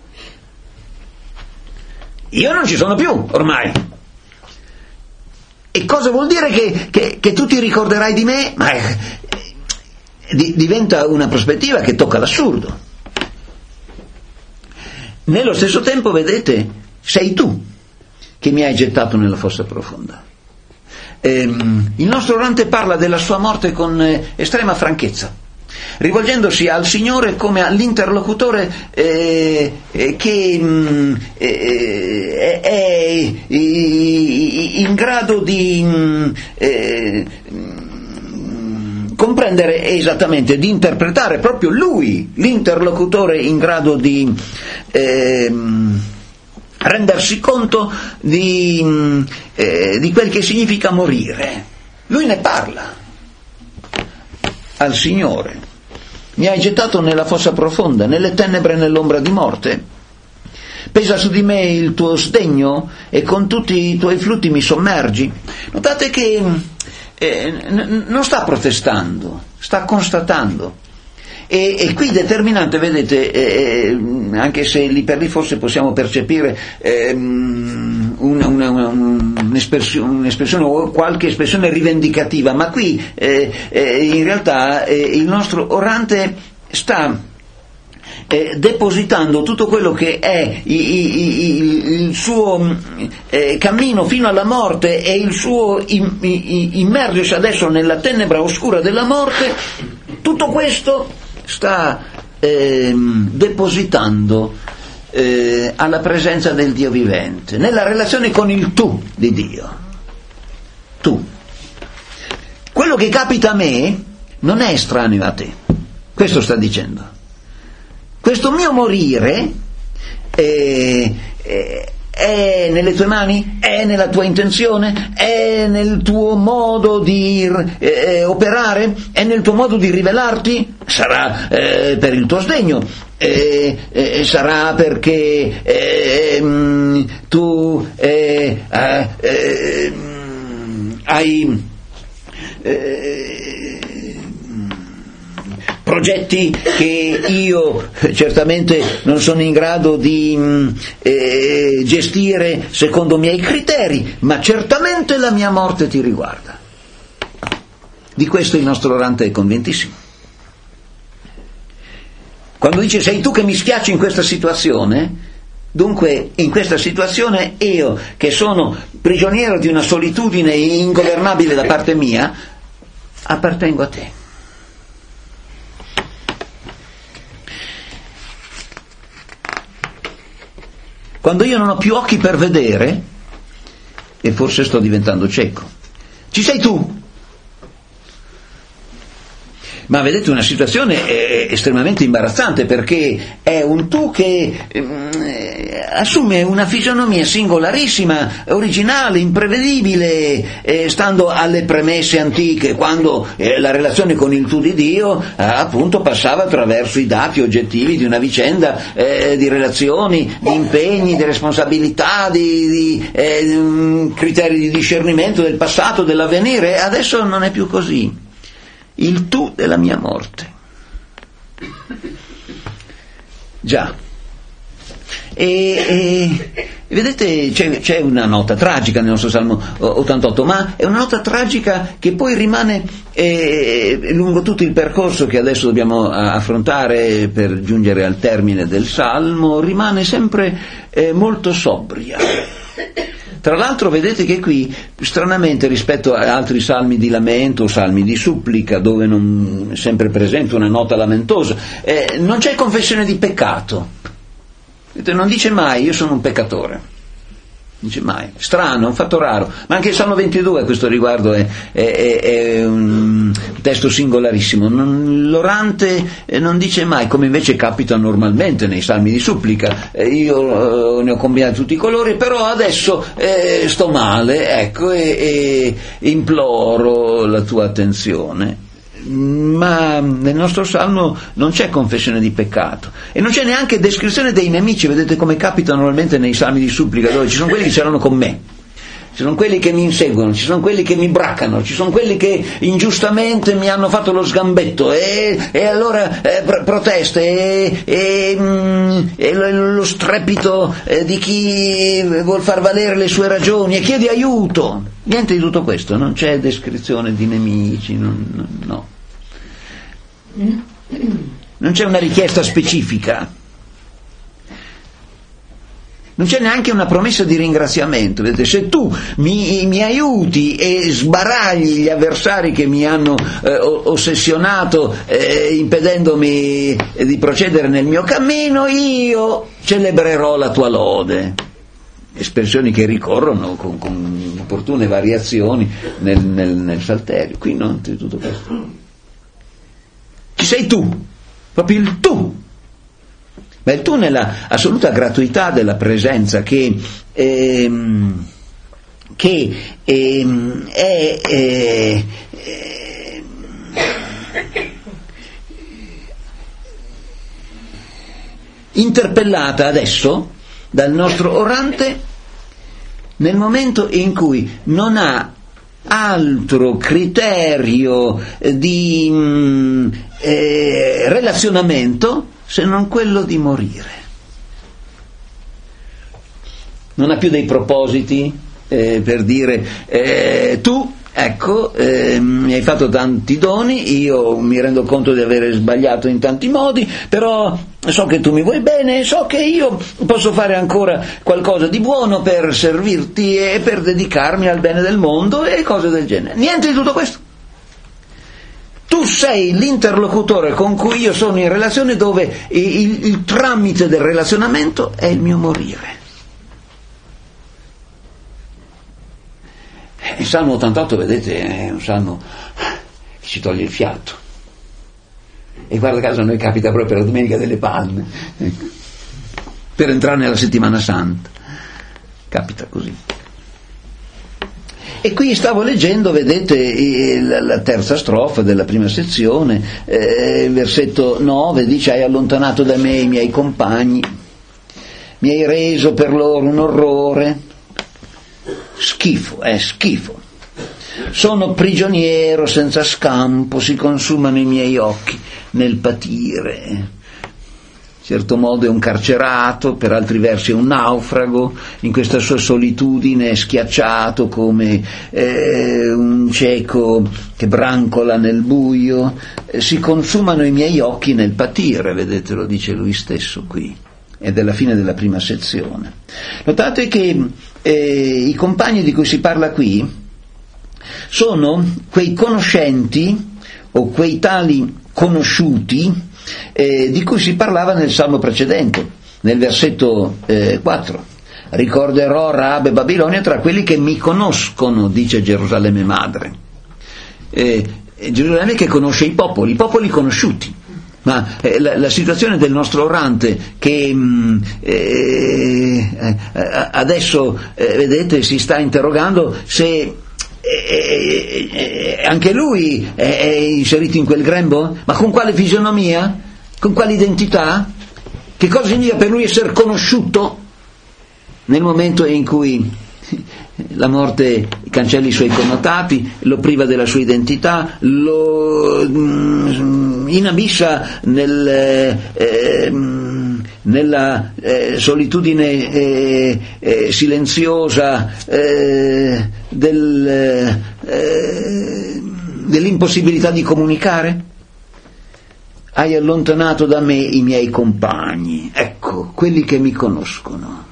Io non ci sono più ormai. E cosa vuol dire che, che, che tu ti ricorderai di me? Ma eh, di, diventa una prospettiva che tocca l'assurdo. Nello stesso tempo, vedete, sei tu che mi hai gettato nella fossa profonda. Ehm, il nostro orante parla della sua morte con eh, estrema franchezza, rivolgendosi al Signore come all'interlocutore eh, eh, che mh, eh, è in grado di mh, eh, mh, comprendere esattamente, di interpretare, proprio lui, l'interlocutore in grado di eh, rendersi conto di, eh, di quel che significa morire. Lui ne parla al Signore. Mi hai gettato nella fossa profonda, nelle tenebre e nell'ombra di morte. Pesa su di me il tuo sdegno e con tutti i tuoi flutti mi sommergi. Notate che eh, n- non sta protestando, sta constatando. E, e qui determinante, vedete, eh, anche se lì per lì forse possiamo percepire eh, una, una, una, un'espressione, un'espressione o qualche espressione rivendicativa, ma qui eh, eh, in realtà eh, il nostro orante sta eh, depositando tutto quello che è i, i, i, il suo eh, cammino fino alla morte e il suo im, i, immergersi adesso nella tenebra oscura della morte. Tutto questo sta eh, depositando eh, alla presenza del Dio vivente, nella relazione con il tu di Dio. Tu. Quello che capita a me non è estraneo a te, questo sta dicendo. Questo mio morire eh, eh, è nelle tue mani, è nella tua intenzione, è nel tuo modo di eh, operare, è nel tuo modo di rivelarti, sarà eh, per il tuo sdegno, eh, eh, sarà perché eh, mh, tu eh, eh, eh, hai eh, progetti che io certamente non sono in grado di mh, eh, gestire secondo i miei criteri, ma certamente la mia morte ti riguarda. Di questo il nostro orante è convintissimo. Quando dice sei tu che mi schiacci in questa situazione, dunque in questa situazione io, che sono prigioniero di una solitudine ingovernabile da parte mia, appartengo a te. Quando io non ho più occhi per vedere, e forse sto diventando cieco, ci sei tu. Ma vedete, una situazione è estremamente imbarazzante, perché è un tu che eh, assume una fisionomia singolarissima, originale, imprevedibile, eh, stando alle premesse antiche, quando eh, la relazione con il tu di Dio eh, appunto passava attraverso i dati oggettivi di una vicenda eh, di relazioni, di impegni, di responsabilità, di, di eh, criteri di discernimento del passato, dell'avvenire. Adesso non è più così. Il tu della mia morte. Già. E, e vedete, c'è, c'è una nota tragica nel nostro Salmo ottantotto, ma è una nota tragica che poi rimane eh, lungo tutto il percorso che adesso dobbiamo affrontare per giungere al termine del Salmo, rimane sempre eh, molto sobria. Tra l'altro vedete che qui, stranamente rispetto ad altri salmi di lamento, salmi di supplica, dove non è sempre presente una nota lamentosa, eh, non c'è confessione di peccato. Non dice mai io sono un peccatore. Non dice mai. Strano, un fatto raro. Ma anche il Salmo ventidue a questo riguardo è, è, è, è un testo singolarissimo. Non, l'orante non dice mai, come invece capita normalmente nei salmi di supplica. Eh, io eh, ne ho combinati tutti i colori, però adesso eh, sto male, ecco, e, e imploro la tua attenzione. Ma nel nostro salmo non c'è confessione di peccato e non c'è neanche descrizione dei nemici. Vedete come capita normalmente nei salmi di supplica, dove ci sono quelli che c'erano con me, ci sono quelli che mi inseguono, ci sono quelli che mi braccano, ci sono quelli che ingiustamente mi hanno fatto lo sgambetto e, e allora eh, pr- proteste e, e, mm, e lo, lo strepito eh, di chi vuol far valere le sue ragioni e chiede aiuto. Niente di tutto questo, non c'è descrizione di nemici, non, non, no. Non c'è una richiesta specifica, non c'è neanche una promessa di ringraziamento. Vedete, se tu mi, mi aiuti e sbaragli gli avversari che mi hanno eh, ossessionato eh, impedendomi di procedere nel mio cammino, io celebrerò la tua lode. Espressioni che ricorrono con, con opportune variazioni nel, nel, nel Salterio. Qui non c'è tutto questo. Ci sei tu, proprio il tu, ma il tu nella assoluta gratuità della presenza che, ehm, che ehm, è, è, è interpellata adesso dal nostro orante nel momento in cui non ha altro criterio di mh, eh, relazionamento se non quello di morire. Non ha più dei propositi eh, per dire eh, tu ecco eh, mi hai fatto tanti doni, io mi rendo conto di avere sbagliato in tanti modi, però so che tu mi vuoi bene, so che io posso fare ancora qualcosa di buono per servirti e per dedicarmi al bene del mondo e cose del genere. Niente di tutto questo. Tu sei l'interlocutore con cui io sono in relazione, dove il, il tramite del relazionamento è il mio morire. Il Salmo ottantotto, vedete, è un salmo che ci toglie il fiato. E guarda caso a noi capita proprio la Domenica delle Palme, ecco, per entrare nella Settimana Santa. Capita così. E qui stavo leggendo, vedete, la terza strofa della prima sezione, eh, versetto nove, dice: hai allontanato da me i miei compagni, mi hai reso per loro un orrore, schifo, è eh, schifo. Sono prigioniero senza scampo, si consumano i miei occhi nel patire. In certo modo è un carcerato, per altri versi è un naufrago, in questa sua solitudine è schiacciato come eh, un cieco che brancola nel buio. Eh, si consumano i miei occhi nel patire, vedete, lo dice lui stesso qui, ed è la fine della prima sezione. Notate che eh, i compagni di cui si parla qui sono quei conoscenti o quei tali conosciuti eh, di cui si parlava nel salmo precedente, nel versetto eh, quattro. Ricorderò Raab e Babilonia tra quelli che mi conoscono, dice Gerusalemme madre. Eh, Gerusalemme che conosce i popoli, i popoli conosciuti. Ma eh, la, la situazione del nostro orante che mh, eh, eh, adesso eh, vedete si sta interrogando se E, e, e anche lui è, è inserito in quel grembo? Ma con quale fisionomia? Con quale identità? Che cosa significa per lui essere conosciuto nel momento in cui la morte cancella i suoi connotati, lo priva della sua identità, lo mm, inabissa nel eh, nella eh, solitudine eh, eh, silenziosa eh, del, eh, dell'impossibilità di comunicare? Hai allontanato da me i miei compagni, ecco, quelli che mi conoscono.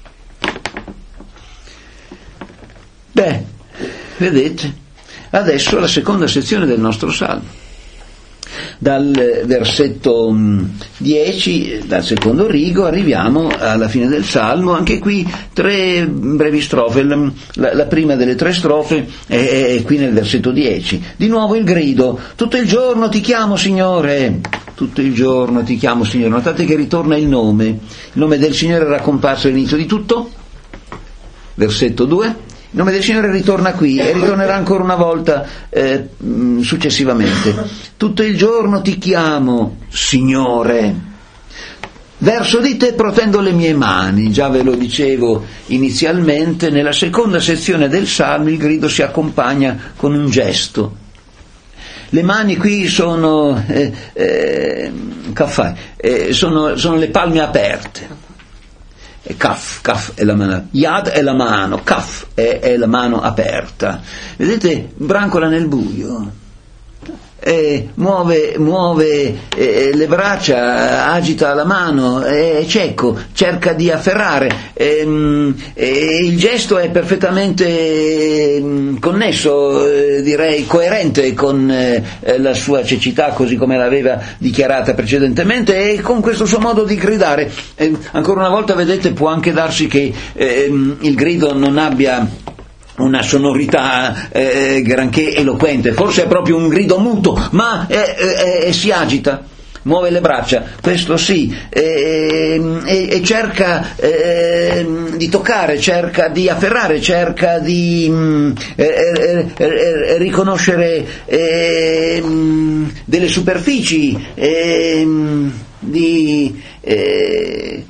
Beh, vedete, adesso la seconda sezione del nostro salmo. Dal versetto dieci, dal secondo rigo, arriviamo alla fine del salmo. Anche qui tre brevi strofe. La, la prima delle tre strofe è, è qui nel versetto dieci. Di nuovo il grido: tutto il giorno ti chiamo Signore, tutto il giorno ti chiamo Signore. Notate che ritorna il nome, il nome del Signore era comparso all'inizio di tutto. Versetto due. Il nome del Signore ritorna qui e ritornerà ancora una volta eh, successivamente. Tutto il giorno ti chiamo Signore, verso di te protendo le mie mani. Già ve lo dicevo inizialmente, nella seconda sezione del Salmo il grido si accompagna con un gesto. Le mani qui sono, eh, eh, caffè, eh, sono, sono le palme aperte. Kaf, kaf è la mano, yad è la mano, kaf è, è la mano aperta. Vedete, brancola nel buio, e muove, muove eh, le braccia, agita la mano, è cieco, cerca di afferrare. E, e il gesto è perfettamente connesso, eh, direi coerente con eh, la sua cecità, così come l'aveva dichiarata precedentemente, e con questo suo modo di gridare. Eh, ancora una volta, vedete, può anche darsi che eh, il grido non abbia una sonorità eh, granché eloquente, forse è proprio un grido muto, ma eh, eh, eh, si agita, muove le braccia, questo sì, eh, eh, e cerca eh, di toccare, cerca di afferrare, cerca di eh, eh, eh, riconoscere eh, delle superfici, eh, di eh,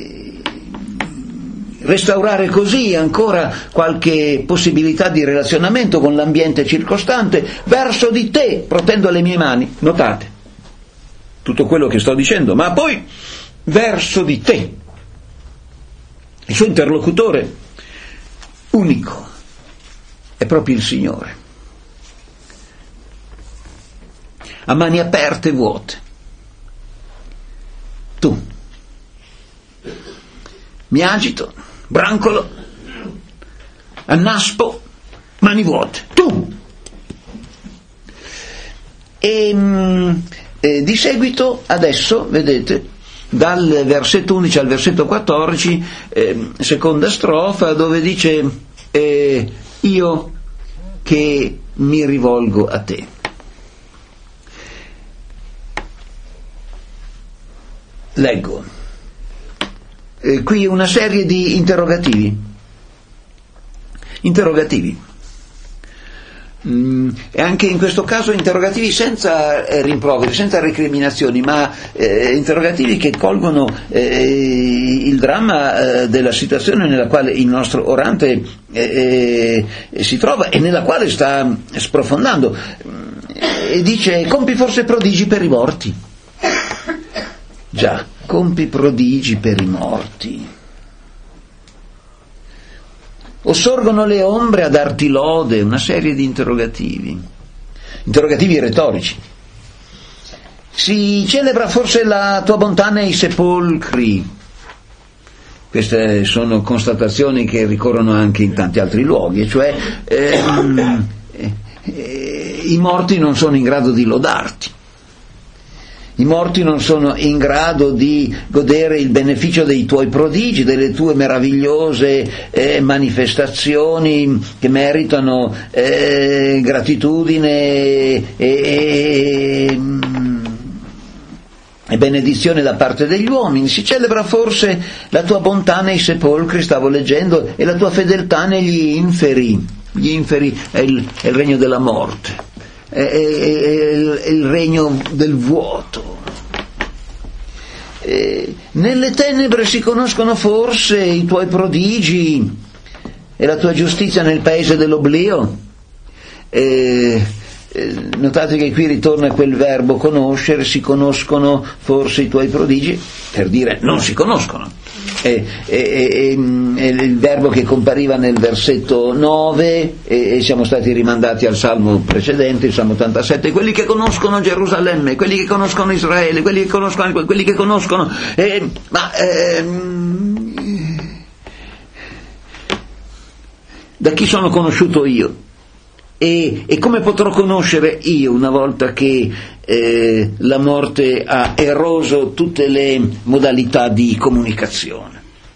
restaurare così ancora qualche possibilità di relazionamento con l'ambiente circostante. Verso di te protendo le mie mani. Notate tutto quello che sto dicendo, ma poi verso di te, il suo interlocutore unico è proprio il Signore, a mani aperte e vuote. Tu. Mi agito, brancolo, annaspo, mani vuote. Tu! E, e di seguito, adesso, vedete, dal versetto undici al versetto quattordici, eh, seconda strofa, dove dice eh, io che mi rivolgo a te. Leggo. Eh, qui una serie di interrogativi. Interrogativi. Mm, e anche in questo caso interrogativi senza eh, rimproveri, senza recriminazioni, ma eh, interrogativi che colgono eh, il dramma eh, della situazione nella quale il nostro orante eh, eh, si trova e nella quale sta sprofondando. E dice: compi forse prodigi per i morti. Già, compi prodigi per i morti. O sorgono le ombre a darti lode? Una serie di interrogativi, interrogativi retorici. Si celebra forse la tua bontà nei sepolcri? Queste sono constatazioni che ricorrono anche in tanti altri luoghi, cioè ehm, eh, i morti non sono in grado di lodarti. I morti non sono in grado di godere il beneficio dei tuoi prodigi, delle tue meravigliose eh, manifestazioni che meritano eh, gratitudine e, e, e benedizione da parte degli uomini. Si celebra forse la tua bontà nei sepolcri, stavo leggendo, e la tua fedeltà negli inferi. Gli inferi è il, è il regno della morte. È, è, è il regno del vuoto. E nelle tenebre si conoscono forse i tuoi prodigi e la tua giustizia nel paese dell'oblio. E, e, notate che qui ritorna quel verbo conoscere. Si conoscono forse i tuoi prodigi, per dire non si conoscono. È, è, è, è il verbo che compariva nel versetto nove e, e siamo stati rimandati al salmo precedente, il salmo ottantasette. Quelli che conoscono Gerusalemme, quelli che conoscono Israele, quelli che conoscono quelli che conoscono eh, ma ehm, da chi sono conosciuto io e, e come potrò conoscere io una volta che eh, la morte ha eroso tutte le modalità di comunicazione.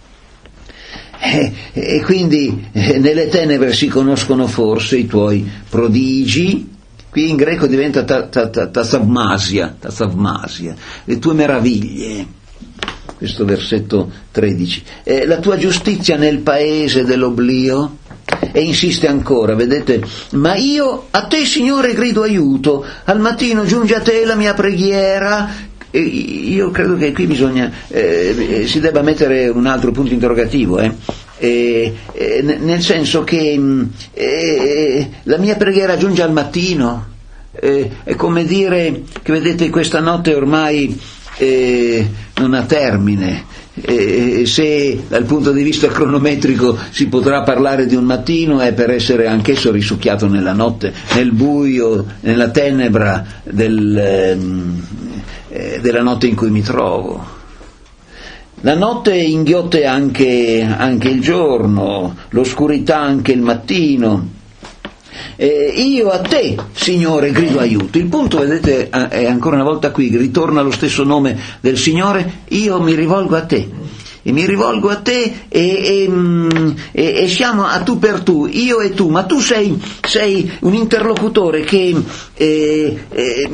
E, e quindi eh, nelle tenebre si conoscono forse i tuoi prodigi. Qui in greco diventa tasavmasia, tasavmasia, le tue meraviglie. Questo versetto tredici. Eh, la tua giustizia nel paese dell'oblio. E insiste ancora, vedete, ma io a te, Signore, grido aiuto, al mattino giunge a te la mia preghiera. E io credo che qui bisogna eh, si debba mettere un altro punto interrogativo, eh. Eh, eh, nel senso che eh, la mia preghiera giunge al mattino, eh, è come dire che, vedete, questa notte ormai eh, non ha termine. E se dal punto di vista cronometrico si potrà parlare di un mattino, è per essere anch'esso risucchiato nella notte, nel buio, nella tenebra del, eh, della notte in cui mi trovo. La notte inghiotte anche, anche il giorno, l'oscurità anche il mattino. Eh, io a te, Signore, grido aiuto. Il punto, vedete, è ancora una volta qui, ritorna lo stesso nome del Signore. Io mi rivolgo a te e mi rivolgo a te e, e, e, e siamo a tu per tu, io e tu, ma tu sei, sei un interlocutore che eh, eh,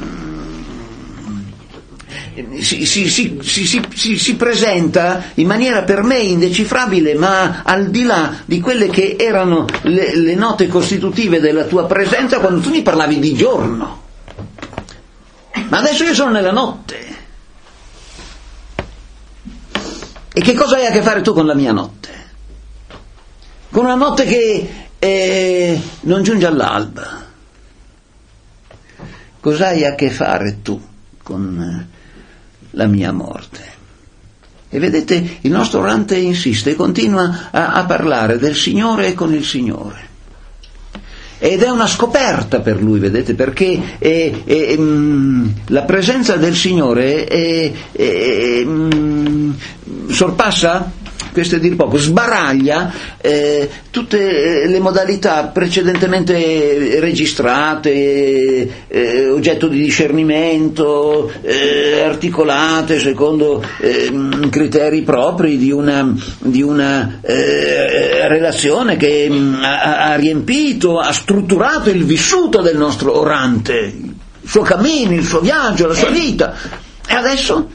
Si, si, si, si, si, si presenta in maniera per me indecifrabile, ma al di là di quelle che erano le, le note costitutive della tua presenza quando tu mi parlavi di giorno. Ma adesso io sono nella notte. E che cosa hai a che fare tu con la mia notte? Con una notte che eh, non giunge all'alba. Cosa hai a che fare tu con la mia morte? E vedete, il nostro orante insiste e continua a, a parlare del Signore e con il Signore. Ed è una scoperta per lui, vedete, perché è, è, mh, la presenza del Signore è, è, mh, sorpassa, questo è dir poco, sbaraglia eh, tutte le modalità precedentemente registrate, eh, oggetto di discernimento, eh, articolate secondo eh, criteri propri di una, di una eh, relazione che ha, ha riempito, ha strutturato il vissuto del nostro orante, il suo cammino, il suo viaggio, la sua vita. E adesso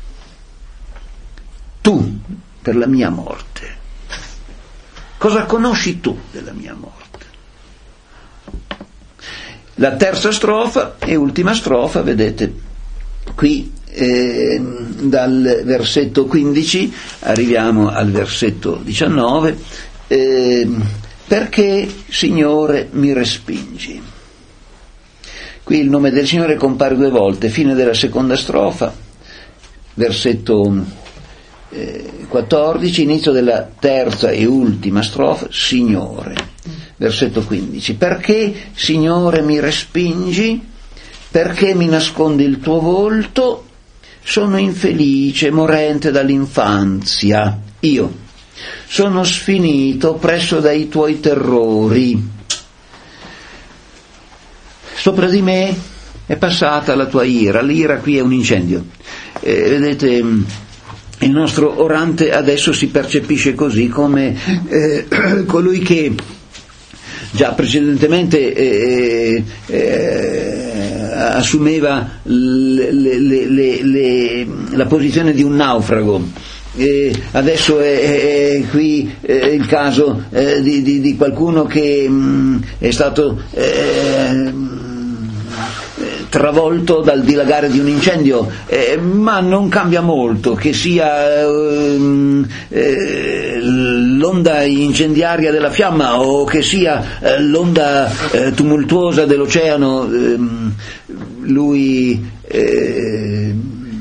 tu, per la mia morte, cosa conosci tu della mia morte? la terza strofa e ultima strofa, vedete qui eh, dal versetto quindici arriviamo al versetto diciannove, eh, perché Signore mi respingi. Qui il nome del Signore compare due volte, fine della seconda strofa, versetto eh, quattordici, inizio della terza e ultima strofa, Signore, versetto quindici, perché Signore mi respingi, perché mi nascondi il tuo volto, sono infelice, morente dall'infanzia, io sono sfinito presso dai tuoi terrori, sopra di me è passata la tua ira, l'ira qui è un incendio, eh, vedete, il nostro orante adesso si percepisce così come eh, colui che già precedentemente eh, eh, assumeva le, le, le, le, la posizione di un naufrago. Eh, adesso è, è, è qui eh, il caso eh, di, di, di qualcuno che mh, è stato eh, travolto dal dilagare di un incendio, eh, ma non cambia molto, che sia eh, eh, l'onda incendiaria della fiamma o che sia eh, l'onda eh, tumultuosa dell'oceano, eh, lui eh,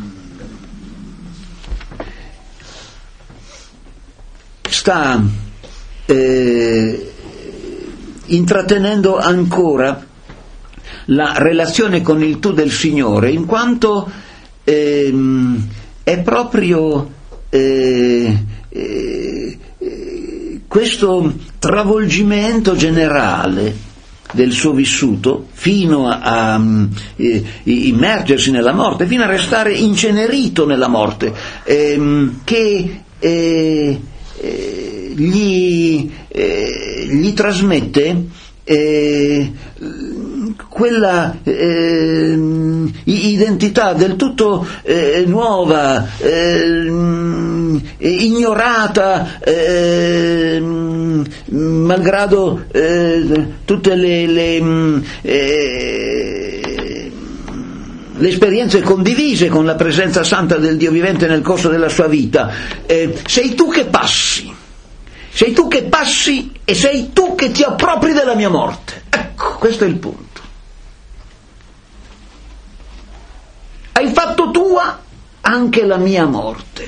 sta eh, intrattenendo ancora la relazione con il tu del Signore, in quanto ehm, è proprio eh, eh, questo travolgimento generale del suo vissuto fino a, a eh, immergersi nella morte, fino a restare incenerito nella morte, ehm, che eh, eh, gli, eh, gli trasmette eh, quella eh, identità del tutto eh, nuova, eh, ignorata, eh, malgrado eh, tutte le, le, eh, le esperienze condivise con la presenza santa del Dio vivente nel corso della sua vita. Eh, sei tu che passi, sei tu che passi e sei tu che ti appropri della mia morte. Ecco, questo è il punto. Hai fatto tua anche la mia morte.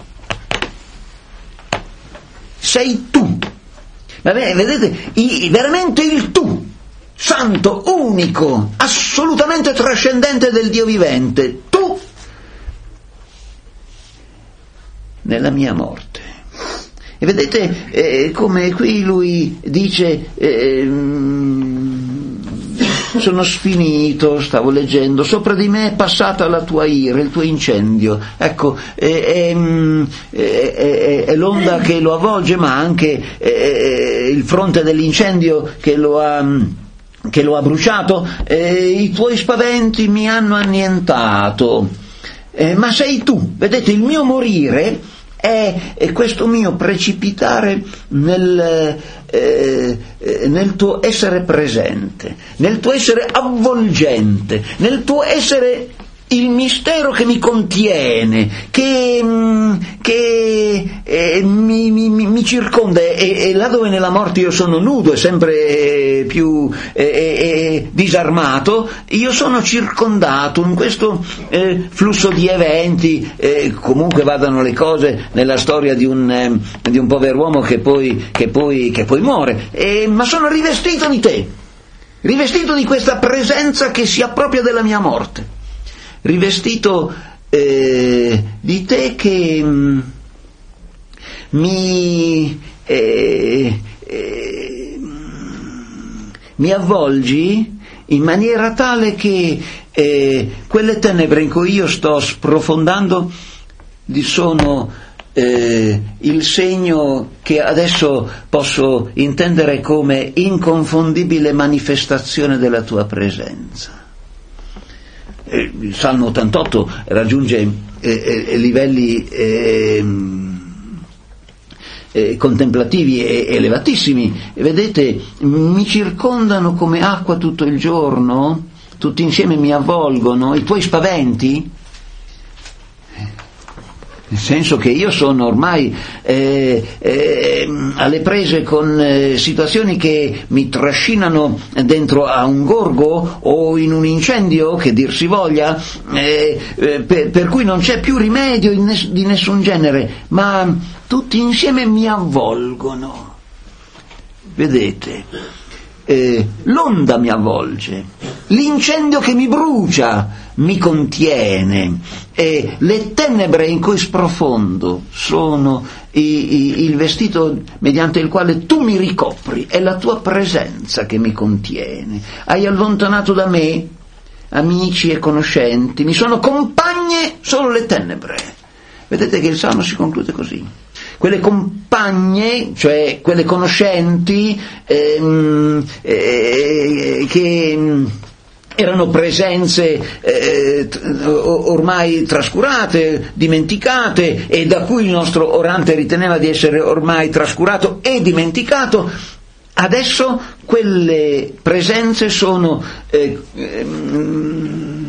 Sei tu. Va bene, vedete, i, veramente il tu, santo, unico, assolutamente trascendente del Dio vivente. Tu nella mia morte. E vedete eh, come qui lui dice eh, sono sfinito, stavo leggendo, sopra di me è passata la tua ira, il tuo incendio. Ecco, è, è, è, è l'onda che lo avvolge, ma anche è il fronte dell'incendio che lo ha, che lo ha bruciato. E i tuoi spaventi mi hanno annientato. Eh, ma sei tu, vedete, il mio morire è, è questo mio precipitare nel, eh, nel tuo essere presente, nel tuo essere avvolgente, nel tuo essere il mistero che mi contiene, che, che eh, mi, mi, mi circonda, e, e là dove nella morte io sono nudo e sempre più eh, eh, disarmato, io sono circondato in questo eh, flusso di eventi, eh, comunque vadano le cose, nella storia di un, eh, di un pover'uomo che poi, che poi, che poi muore, eh, ma sono rivestito di te, rivestito di questa presenza che si appropria della mia morte, rivestito eh, di te che mh, mi, eh, eh, mi avvolgi in maniera tale che eh, quelle tenebre in cui io sto sprofondando sono eh, il segno che adesso posso intendere come inconfondibile manifestazione della tua presenza. Il Salmo ottantotto raggiunge eh, eh, livelli eh, eh, contemplativi e elevatissimi, vedete, mi circondano come acqua tutto il giorno, tutti insieme mi avvolgono, i tuoi spaventi, nel senso che io sono ormai eh, eh, alle prese con eh, situazioni che mi trascinano dentro a un gorgo o in un incendio, che dir si voglia, eh, eh, per, per cui non c'è più rimedio ness- di nessun genere, ma tutti insieme mi avvolgono. Vedete, eh, l'onda mi avvolge, l'incendio che mi brucia mi contiene, e le tenebre in cui sprofondo sono i, i, il vestito mediante il quale tu mi ricopri, è la tua presenza che mi contiene. Hai allontanato da me amici e conoscenti, mi sono compagne solo le tenebre. Vedete che il Salmo si conclude così. Quelle compagne, cioè quelle conoscenti ehm, eh, che erano presenze eh, ormai trascurate, dimenticate, e da cui il nostro orante riteneva di essere ormai trascurato e dimenticato, adesso quelle presenze sono eh, ehm,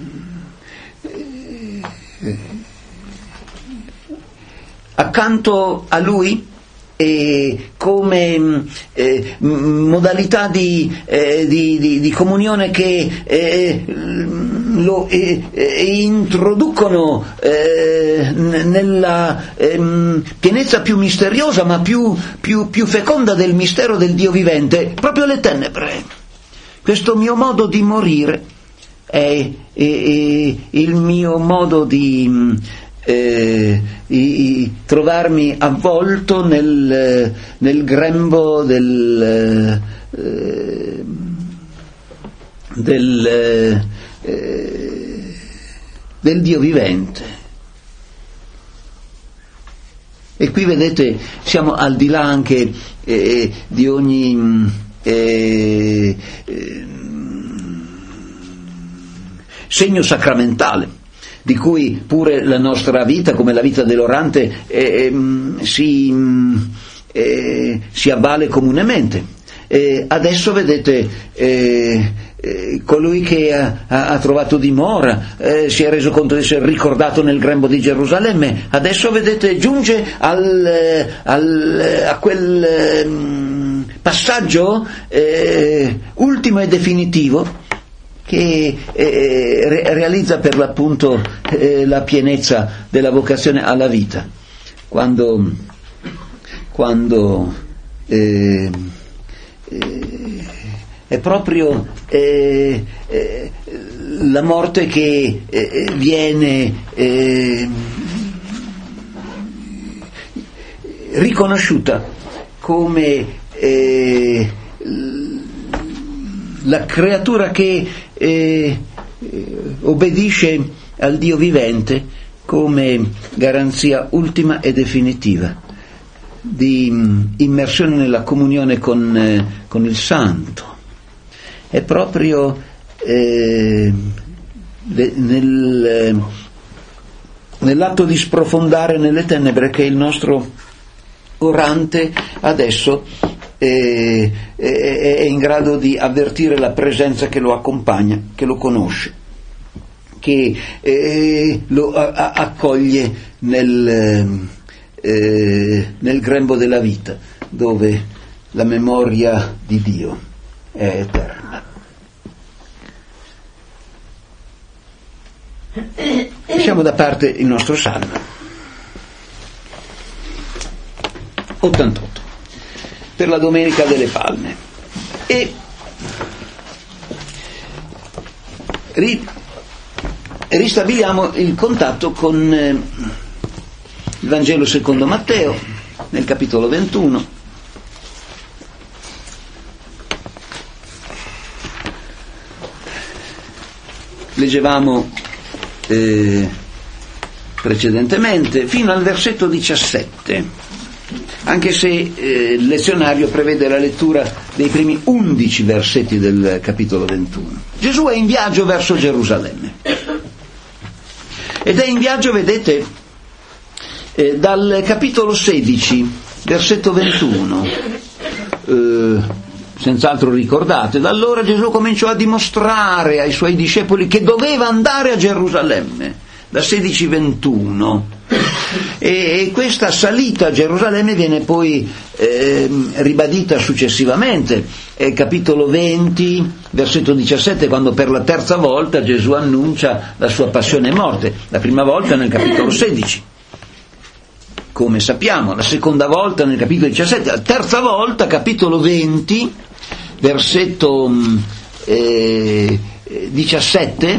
accanto a lui, e come eh, modalità di, eh, di, di, di comunione che eh, lo eh, eh, introducono eh, nella eh, pienezza più misteriosa ma più, più, più feconda del mistero del Dio vivente, proprio le tenebre. Questo mio modo di morire è, è, è il mio modo di Eh, i, trovarmi avvolto nel, nel grembo del, eh, del, eh, del Dio vivente. E qui vedete, siamo al di là anche eh, di ogni eh, eh, segno sacramentale, di cui pure la nostra vita, come la vita dell'orante, eh, eh, si, eh, si avvale comunemente. Eh, adesso vedete, eh, eh, colui che ha, ha trovato dimora eh, si è reso conto di essere ricordato nel grembo di Gerusalemme, adesso vedete giunge al, al, a quel eh, passaggio eh, ultimo e definitivo, che eh, re- realizza per l'appunto eh, la pienezza della vocazione alla vita, quando, quando eh, eh, è proprio eh, eh, la morte che eh, viene eh, riconosciuta come eh, la creatura che eh, obbedisce al Dio vivente come garanzia ultima e definitiva di immersione nella comunione con, eh, con il Santo. È proprio eh, le, nel, nell'atto di sprofondare nelle tenebre che il nostro orante adesso è, è, è in grado di avvertire la presenza che lo accompagna, che lo conosce, che eh, lo a, accoglie nel, eh, nel grembo della vita, dove la memoria di Dio è eterna. Lasciamo da parte il nostro salmo. ottantotto, per la Domenica delle Palme, e ri, ristabiliamo il contatto con eh, il Vangelo secondo Matteo, nel capitolo ventuno. Leggevamo eh, precedentemente fino al versetto diciassette, anche se eh, il lezionario prevede la lettura dei primi undici versetti del capitolo ventuno. Gesù è in viaggio verso Gerusalemme, ed è in viaggio, vedete, eh, dal capitolo sedici versetto ventuno, eh, senz'altro ricordate, da allora Gesù cominciò a dimostrare ai suoi discepoli che doveva andare a Gerusalemme, da sedici ventuno, e, e questa salita a Gerusalemme viene poi eh, ribadita successivamente, eh, capitolo venti, versetto diciassette, quando per la terza volta Gesù annuncia la sua passione e morte, la prima volta nel capitolo sedici, come sappiamo, la seconda volta nel capitolo diciassette, la terza volta, capitolo venti, versetto eh, diciassette,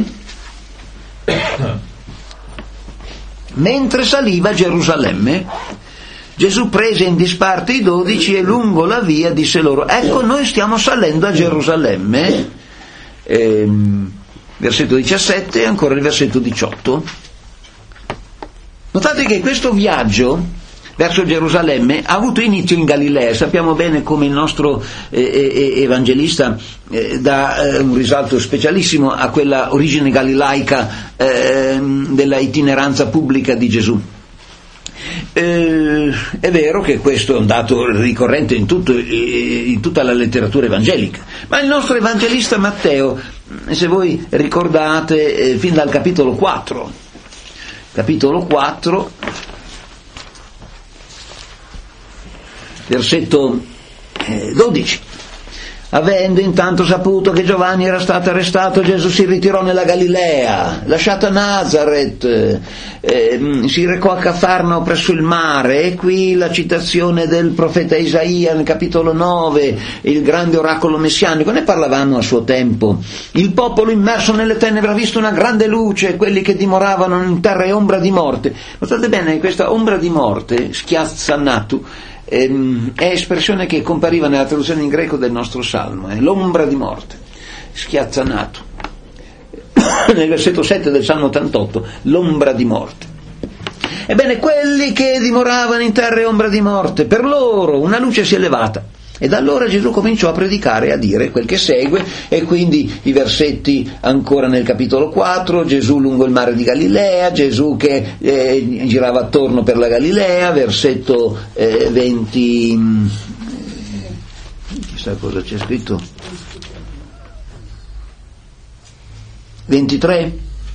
mentre saliva a Gerusalemme, Gesù prese in disparte i dodici e lungo la via disse loro: ecco, noi stiamo salendo a Gerusalemme, ehm, versetto diciassette e ancora il versetto diciotto. Notate che questo viaggio verso Gerusalemme ha avuto inizio in Galilea. Sappiamo bene come il nostro eh, eh, evangelista eh, dà eh, un risalto specialissimo a quella origine galilaica eh, della itineranza pubblica di Gesù. Eh, è vero che questo è un dato ricorrente in, tutto, in tutta la letteratura evangelica, ma il nostro evangelista Matteo, se voi ricordate, eh, fin dal capitolo quattro, capitolo quattro, versetto eh, dodici, avendo intanto saputo che Giovanni era stato arrestato, Gesù si ritirò nella Galilea, lasciata Nazaret, eh, eh, si recò a Cafarnao presso il mare, e qui la citazione del profeta Isaia nel capitolo nove, il grande oracolo messianico, ne parlavamo a suo tempo. Il popolo immerso nelle tenebre ha visto una grande luce, quelli che dimoravano in terra e ombra di morte. Notate bene, questa ombra di morte, schiazzanatu, è espressione che compariva nella traduzione in greco del nostro salmo, è l'ombra di morte, schiazzanato, nel versetto sette del salmo ottantotto, l'ombra di morte. Ebbene, quelli che dimoravano in terra e ombra di morte, per loro una luce si è levata. E da allora Gesù cominciò a predicare e a dire quel che segue, e quindi i versetti ancora nel capitolo quattro, Gesù lungo il mare di Galilea, Gesù che eh, girava attorno per la Galilea, versetto eh, venti, chissà cosa c'è scritto, ventitré,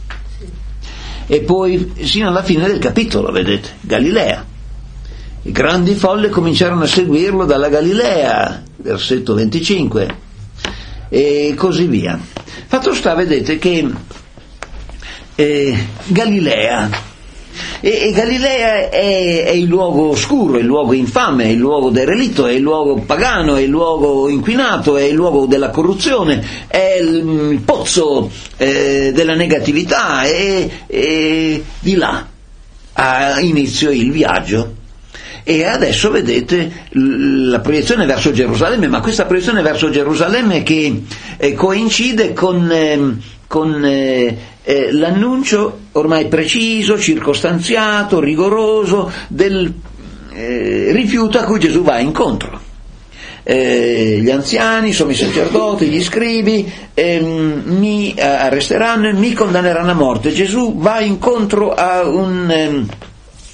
e poi sino alla fine del capitolo, vedete, Galilea. I grandi folle cominciarono a seguirlo dalla Galilea, versetto venticinque, e così via. Fatto sta, vedete, che eh, Galilea, e, e Galilea è, è il luogo oscuro, è il luogo infame, è il luogo del relitto, è il luogo pagano, è il luogo inquinato, è il luogo della corruzione, è il, il pozzo eh, della negatività, e, e di là ha inizio il viaggio. E adesso vedete la proiezione verso Gerusalemme, ma questa proiezione verso Gerusalemme che eh, coincide con, eh, con eh, eh, l'annuncio ormai preciso, circostanziato, rigoroso del eh, rifiuto a cui Gesù va incontro. Eh, gli anziani, i sommi sacerdoti, gli scribi eh, mi arresteranno e mi condanneranno a morte. Gesù va incontro a un... Eh,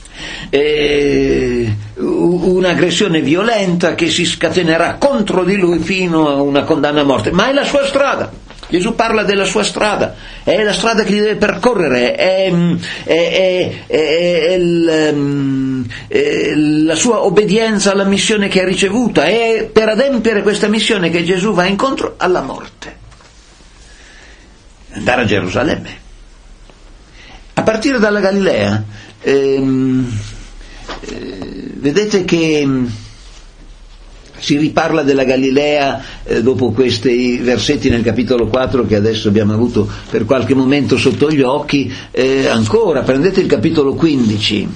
Eh, un'aggressione violenta che si scatenerà contro di lui fino a una condanna a morte, ma è la sua strada. Gesù parla della sua strada, è la strada che deve percorrere, è, è, è, è, è, il, è la sua obbedienza alla missione che ha ricevuta, è per adempiere questa missione che Gesù va incontro alla morte, andare a Gerusalemme. A partire dalla Galilea, ehm, eh, vedete che si riparla della Galilea eh, dopo questi versetti nel capitolo quattro che adesso abbiamo avuto per qualche momento sotto gli occhi. Eh, ancora prendete il capitolo quindici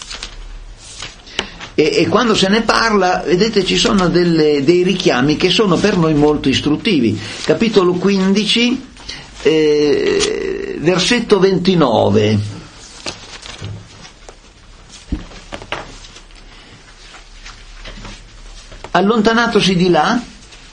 e, e quando se ne parla, vedete, ci sono delle, dei richiami che sono per noi molto istruttivi. Capitolo quindici, eh, versetto ventinove. Allontanatosi di là,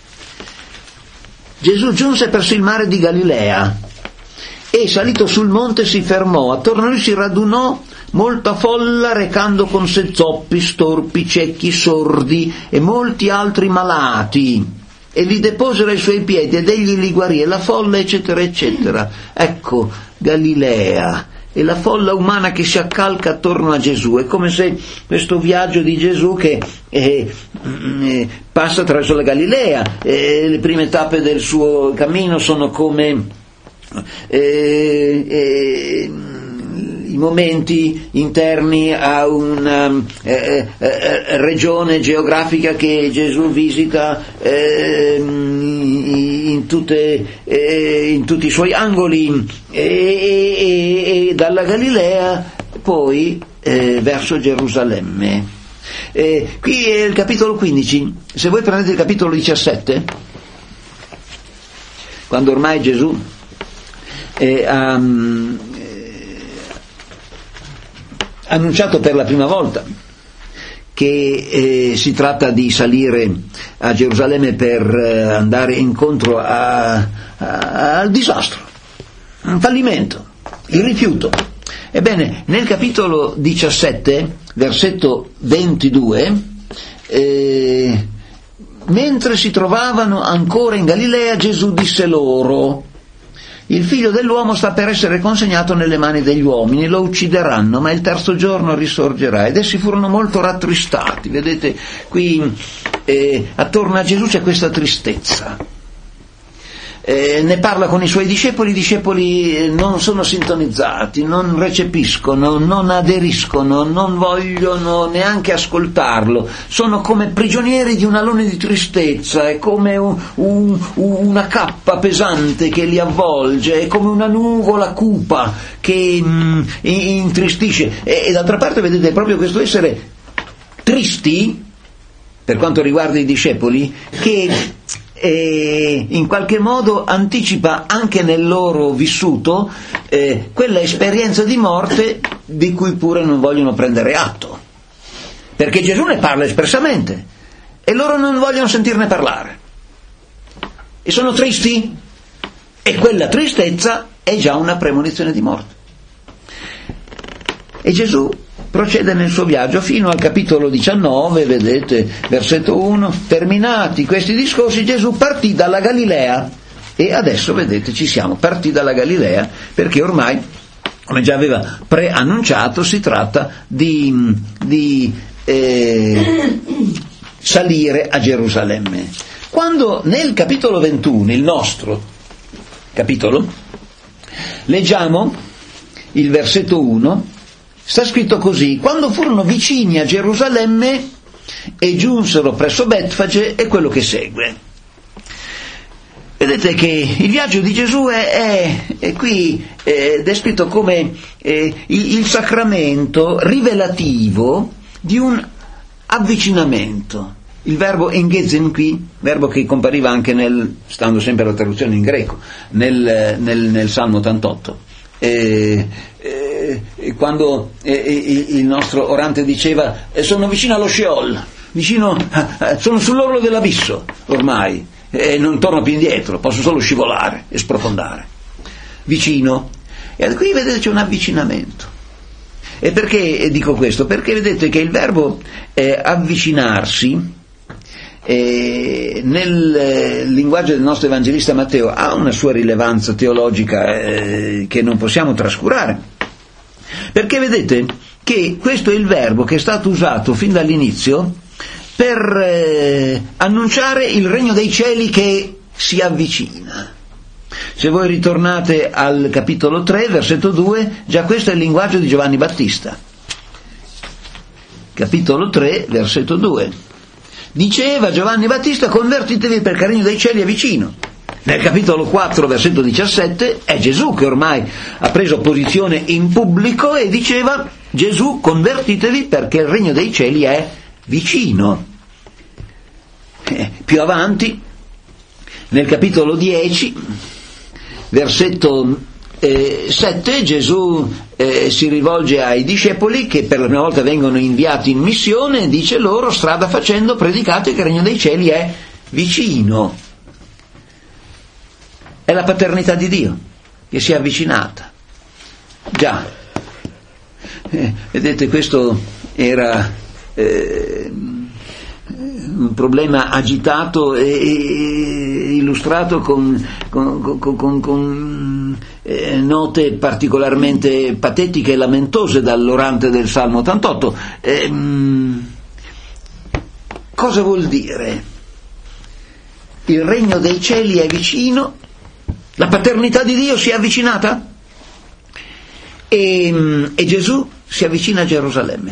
Gesù giunse presso il mare di Galilea e salito sul monte si fermò. Attorno a lui si radunò molta folla recando con sé zoppi, storpi, ciechi, sordi e molti altri malati, e li deposero ai suoi piedi ed egli li guarì, e la folla eccetera eccetera. Ecco Galilea e la folla umana che si accalca attorno a Gesù. È come se questo viaggio di Gesù che eh, eh, passa attraverso la Galilea, eh, le prime tappe del suo cammino sono come eh, eh, i momenti interni a una eh, eh, regione geografica che Gesù visita eh, in, tutte, eh, in tutti i suoi angoli, e, e, e dalla Galilea poi eh, verso Gerusalemme. Eh, qui è il capitolo quindici. Se voi prendete il capitolo diciassette, quando ormai Gesù eh, ha annunciato per la prima volta che eh, si tratta di salire a Gerusalemme per eh, andare incontro a, a, al disastro, un fallimento, il rifiuto. Ebbene, nel capitolo diciassette, versetto ventidue, eh, mentre si trovavano ancora in Galilea, Gesù disse loro: il figlio dell'uomo sta per essere consegnato nelle mani degli uomini, lo uccideranno, ma il terzo giorno risorgerà. Ed essi furono molto rattristati. Vedete, qui eh, attorno a Gesù c'è questa tristezza. Eh, ne parla con i suoi discepoli, i discepoli non sono sintonizzati, non recepiscono, non aderiscono, non vogliono neanche ascoltarlo, sono come prigionieri di un alone di tristezza, è come un, un, una cappa pesante che li avvolge, è come una nuvola cupa che mm, intristisce. E, e d'altra parte vedete proprio questo essere tristi, per quanto riguarda i discepoli, che e in qualche modo anticipa anche nel loro vissuto eh, quella esperienza di morte di cui pure non vogliono prendere atto, perché Gesù ne parla espressamente e loro non vogliono sentirne parlare e sono tristi, e quella tristezza è già una premonizione di morte. E Gesù procede nel suo viaggio fino al capitolo diciannove, vedete, versetto uno. Terminati questi discorsi, Gesù partì dalla Galilea, e adesso vedete ci siamo, partì dalla Galilea, perché ormai, come già aveva preannunciato, si tratta di, di eh, salire a Gerusalemme. Quando nel capitolo ventuno, il nostro capitolo, leggiamo il versetto uno, sta scritto così: quando furono vicini a Gerusalemme e giunsero presso Betfage, e quello che segue. Vedete che il viaggio di Gesù è, è, è qui è descritto come eh, il, il sacramento rivelativo di un avvicinamento. Il verbo engezen qui, verbo che compariva anche nel, stando sempre alla traduzione in greco, nel, nel, nel Salmo ottantotto. Eh, eh, quando eh, il nostro orante diceva eh, sono vicino allo Sheol, vicino a, sono sull'orlo dell'abisso ormai, e eh, non torno più indietro, posso solo scivolare e sprofondare, vicino. E qui vedete c'è un avvicinamento. E perché dico questo? Perché vedete che il verbo eh, avvicinarsi E nel eh, linguaggio del nostro evangelista Matteo ha una sua rilevanza teologica eh, che non possiamo trascurare, perché vedete che questo è il verbo che è stato usato fin dall'inizio per eh, annunciare il regno dei cieli che si avvicina. Se voi ritornate al capitolo tre, versetto due, già questo è il linguaggio di Giovanni Battista. Capitolo tre, versetto due. Diceva Giovanni Battista: convertitevi perché il regno dei cieli è vicino. Nel capitolo quattro, versetto diciassette, è Gesù che ormai ha preso posizione in pubblico e diceva: Gesù, convertitevi perché il regno dei cieli è vicino. Eh, più avanti, nel capitolo dieci, versetto eh, sette, Gesù eh, si rivolge ai discepoli che per la prima volta vengono inviati in missione e dice loro: strada facendo predicate che il regno dei cieli è vicino. È la paternità di Dio che si è avvicinata. Già, Eh, vedete, questo era eh, un problema agitato e, e illustrato con, con, con, con, con eh, note particolarmente patetiche e lamentose dall'orante del Salmo ottantotto. Eh, cosa vuol dire? Il regno dei cieli è vicino, la paternità di Dio si è avvicinata e, e Gesù si avvicina a Gerusalemme.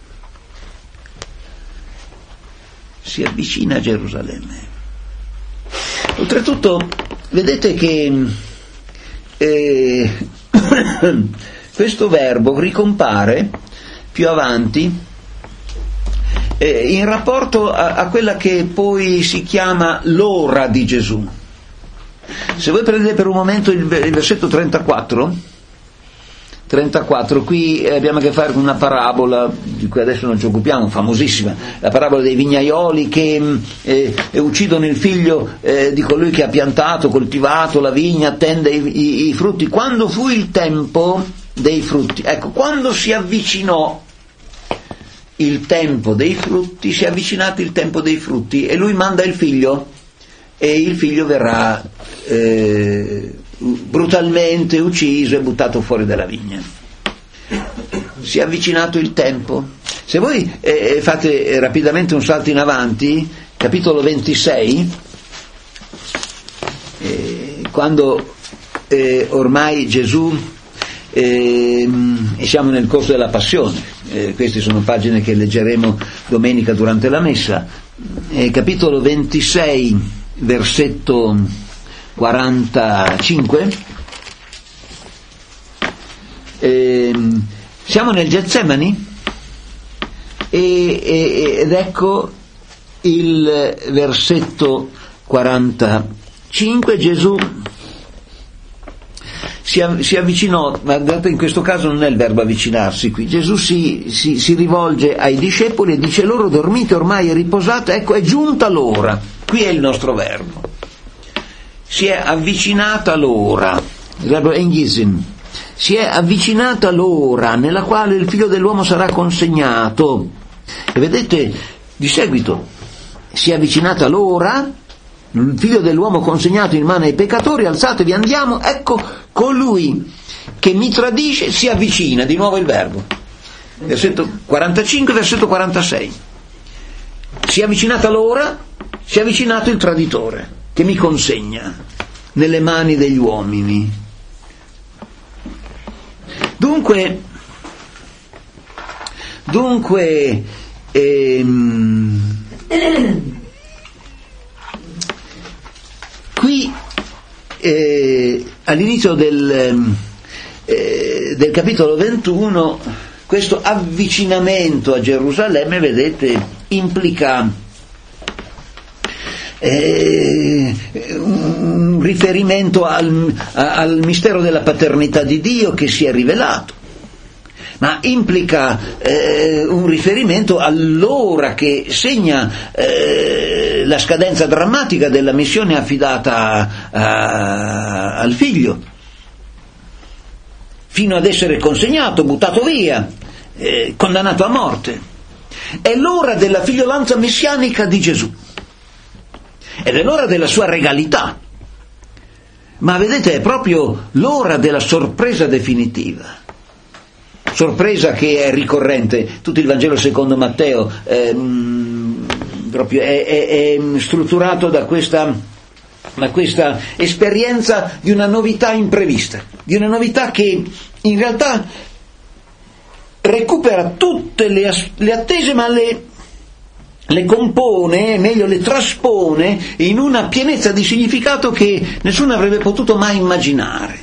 Si avvicina a Gerusalemme. Oltretutto, vedete che eh, questo verbo ricompare più avanti eh, in rapporto a, a quella che poi si chiama l'ora di Gesù. Se voi prendete per un momento il, il versetto trentaquattro, trentaquattro, qui abbiamo a che fare con una parabola di cui adesso non ci occupiamo, famosissima, la parabola dei vignaioli che eh, uccidono il figlio eh, di colui che ha piantato, coltivato la vigna, attende i, i, i frutti. Quando fu il tempo dei frutti, ecco, quando si avvicinò il tempo dei frutti, si è avvicinato il tempo dei frutti e lui manda il figlio e il figlio verrà eh, brutalmente ucciso e buttato fuori dalla vigna. Si è avvicinato il tempo. Se voi eh, fate rapidamente un salto in avanti, capitolo ventisei, eh, quando eh, ormai Gesù eh, e siamo nel corso della passione, eh, queste sono pagine che leggeremo domenica durante la messa, eh, capitolo ventisei, versetto quarantacinque, eh, siamo nel Getsemani e, e, ed ecco il versetto quarantacinque. Gesù si, av- si avvicinò, ma in questo caso non è il verbo avvicinarsi qui, Gesù si, si, si rivolge ai discepoli e dice loro: dormite ormai e riposate, ecco è giunta l'ora. Qui è il nostro verbo. Si è avvicinata l'ora, il verbo engisin, si è avvicinata l'ora nella quale il figlio dell'uomo sarà consegnato. E vedete, di seguito, si è avvicinata l'ora, il figlio dell'uomo consegnato in mano ai peccatori, alzatevi, andiamo, ecco colui che mi tradisce si avvicina, di nuovo il verbo. Versetto quarantacinque, versetto quarantasei. Si è avvicinata l'ora, si è avvicinato il traditore che mi consegna nelle mani degli uomini. Dunque, dunque ehm, qui eh, all'inizio del, eh, del capitolo ventuno, questo avvicinamento a Gerusalemme, vedete, implica Eh, un riferimento al, al mistero della paternità di Dio che si è rivelato, ma implica eh, un riferimento all'ora che segna eh, la scadenza drammatica della missione affidata a, a, al figlio, fino ad essere consegnato, buttato via, eh, condannato a morte. È l'ora della figliolanza messianica di Gesù. Ed è l'ora della sua regalità, ma vedete è proprio l'ora della sorpresa definitiva, sorpresa che è ricorrente. Tutto il Vangelo secondo Matteo ehm, proprio è, è, è strutturato da questa, da questa esperienza di una novità imprevista, di una novità che in realtà recupera tutte le, le attese, ma le le compone, meglio le traspone in una pienezza di significato che nessuno avrebbe potuto mai immaginare.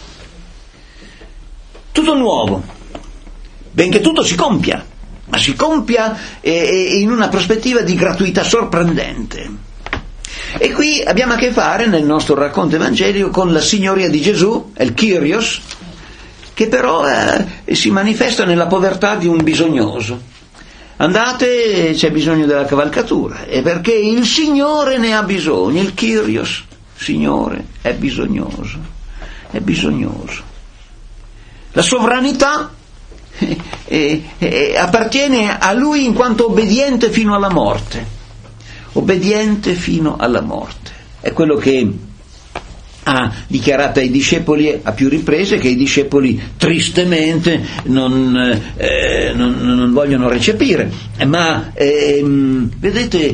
Tutto nuovo, benché tutto si compia, ma si compia eh, in una prospettiva di gratuità sorprendente. E qui abbiamo a che fare nel nostro racconto evangelico con la signoria di Gesù, il Kyrios, che però eh, si manifesta nella povertà di un bisognoso. Andate, c'è bisogno della cavalcatura, e perché il Signore ne ha bisogno, il Kyrios, Signore, è bisognoso, è bisognoso. La sovranità e, e, appartiene a lui in quanto obbediente fino alla morte, obbediente fino alla morte. È quello che ha dichiarato ai discepoli a più riprese, che i discepoli tristemente non, eh, non, non vogliono recepire, ma ehm, vedete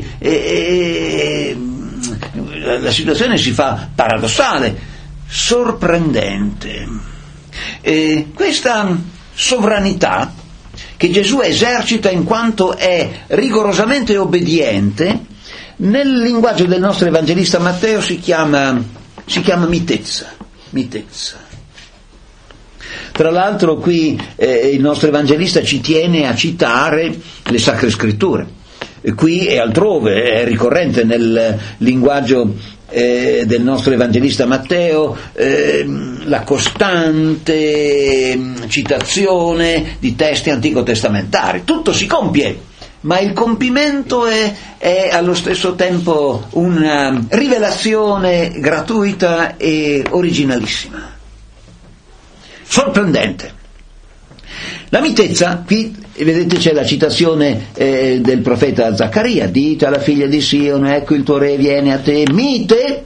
eh, la, la situazione si fa paradossale, sorprendente. Eh, questa sovranità che Gesù esercita in quanto è rigorosamente obbediente, nel linguaggio del nostro evangelista Matteo si chiama si chiama mitezza, mitezza. Tra l'altro qui eh, il nostro evangelista ci tiene a citare le Sacre Scritture, e qui e altrove è ricorrente nel linguaggio eh, del nostro evangelista Matteo eh, la costante citazione di testi antico-testamentari. Tutto si compie, ma il compimento è, è allo stesso tempo una rivelazione gratuita e originalissima, sorprendente. La mitezza, qui vedete c'è la citazione eh, del profeta Zaccaria: dite alla figlia di Sion, ecco il tuo re viene a te, mite,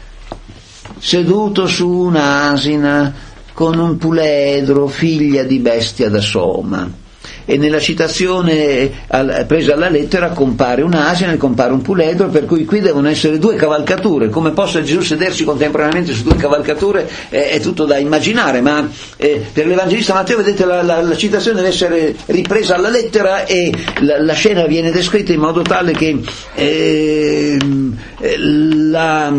seduto su un'asina, con un puledro, figlia di bestia da soma. E nella citazione al, presa alla lettera compare un'asina e compare un puledro, per cui qui devono essere due cavalcature. Come possa Gesù sedersi contemporaneamente su due cavalcature eh, è tutto da immaginare, ma eh, per l'Evangelista Matteo vedete la, la, la citazione deve essere ripresa alla lettera e la, la scena viene descritta in modo tale che eh, la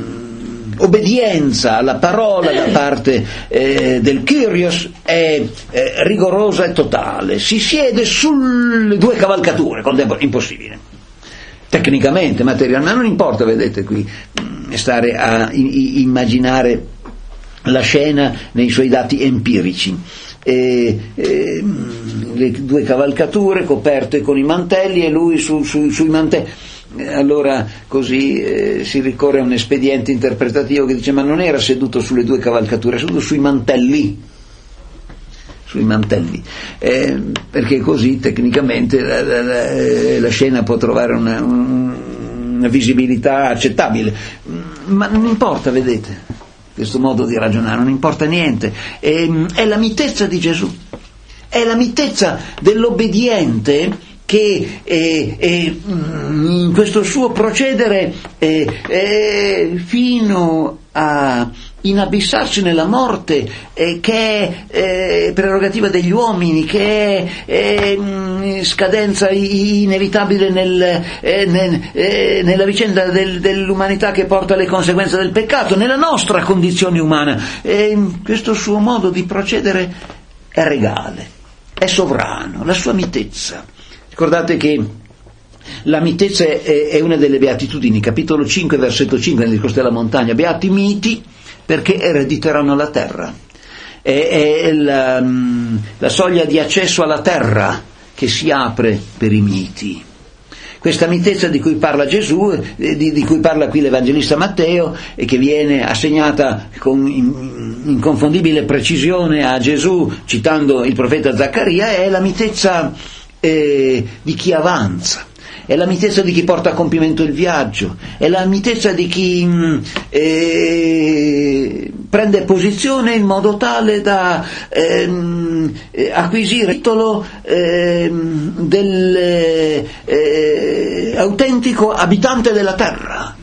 obbedienza alla parola da parte eh, del Kyrios è eh, rigorosa e totale. Si siede sulle due cavalcature, impossibile tecnicamente, materialmente, ma non importa, vedete qui stare a i, immaginare la scena nei suoi dati empirici. E, e, le due cavalcature coperte con i mantelli e lui su, su, sui mantelli. Allora così eh, si ricorre a un espediente interpretativo che dice: ma non era seduto sulle due cavalcature, era seduto sui mantelli, sui mantelli, eh, perché così tecnicamente la, la, la, la scena può trovare una, una visibilità accettabile, ma non importa, vedete, questo modo di ragionare non importa niente, è, è la mitezza di Gesù, è la mitezza dell'obbediente che eh, eh, in questo suo procedere eh, eh, fino a inabissarsi nella morte, eh, che è eh, prerogativa degli uomini, che è eh, scadenza inevitabile nel, eh, nel, eh, nella vicenda del, dell'umanità che porta alle conseguenze del peccato, nella nostra condizione umana. Eh, questo suo modo di procedere è regale, è sovrano, la sua mitezza. Ricordate che la mitezza è, è una delle beatitudini, capitolo cinque, versetto cinque, nel discorso della montagna: beati miti perché erediteranno la terra. È, è la, la soglia di accesso alla terra che si apre per i miti. Questa mitezza di cui parla Gesù, di, di cui parla qui l'Evangelista Matteo, e che viene assegnata con inconfondibile precisione a Gesù, citando il profeta Zaccaria, è la mitezza Eh, di chi avanza, è la mitezza di chi porta a compimento il viaggio, è la mitezza di chi eh, prende posizione in modo tale da ehm, eh, acquisire il titolo eh, del eh, autentico abitante della terra.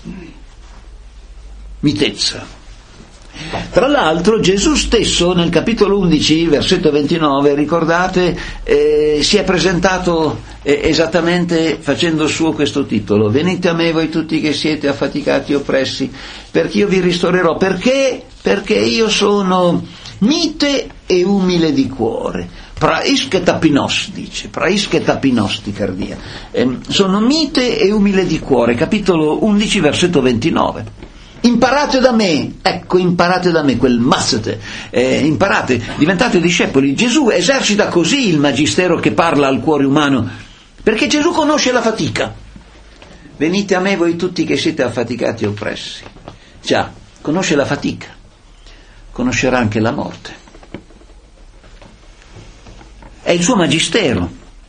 Mitezza. Tra l'altro Gesù stesso nel capitolo undici, versetto ventinove, ricordate, eh, si è presentato eh, esattamente facendo suo questo titolo: venite a me voi tutti che siete affaticati e oppressi, perché io vi ristorerò. Perché? Perché io sono mite e umile di cuore. Praische tapinos, dice, praische tapinos di cardia. Eh, sono mite e umile di cuore, capitolo undici, versetto ventinove. Imparate da me, ecco, imparate da me, quel massete, eh, imparate, diventate discepoli. Gesù esercita così il magistero che parla al cuore umano, perché Gesù conosce la fatica. Venite a me voi tutti che siete affaticati e oppressi. Già, conosce la fatica, conoscerà anche la morte. è il suo magistero,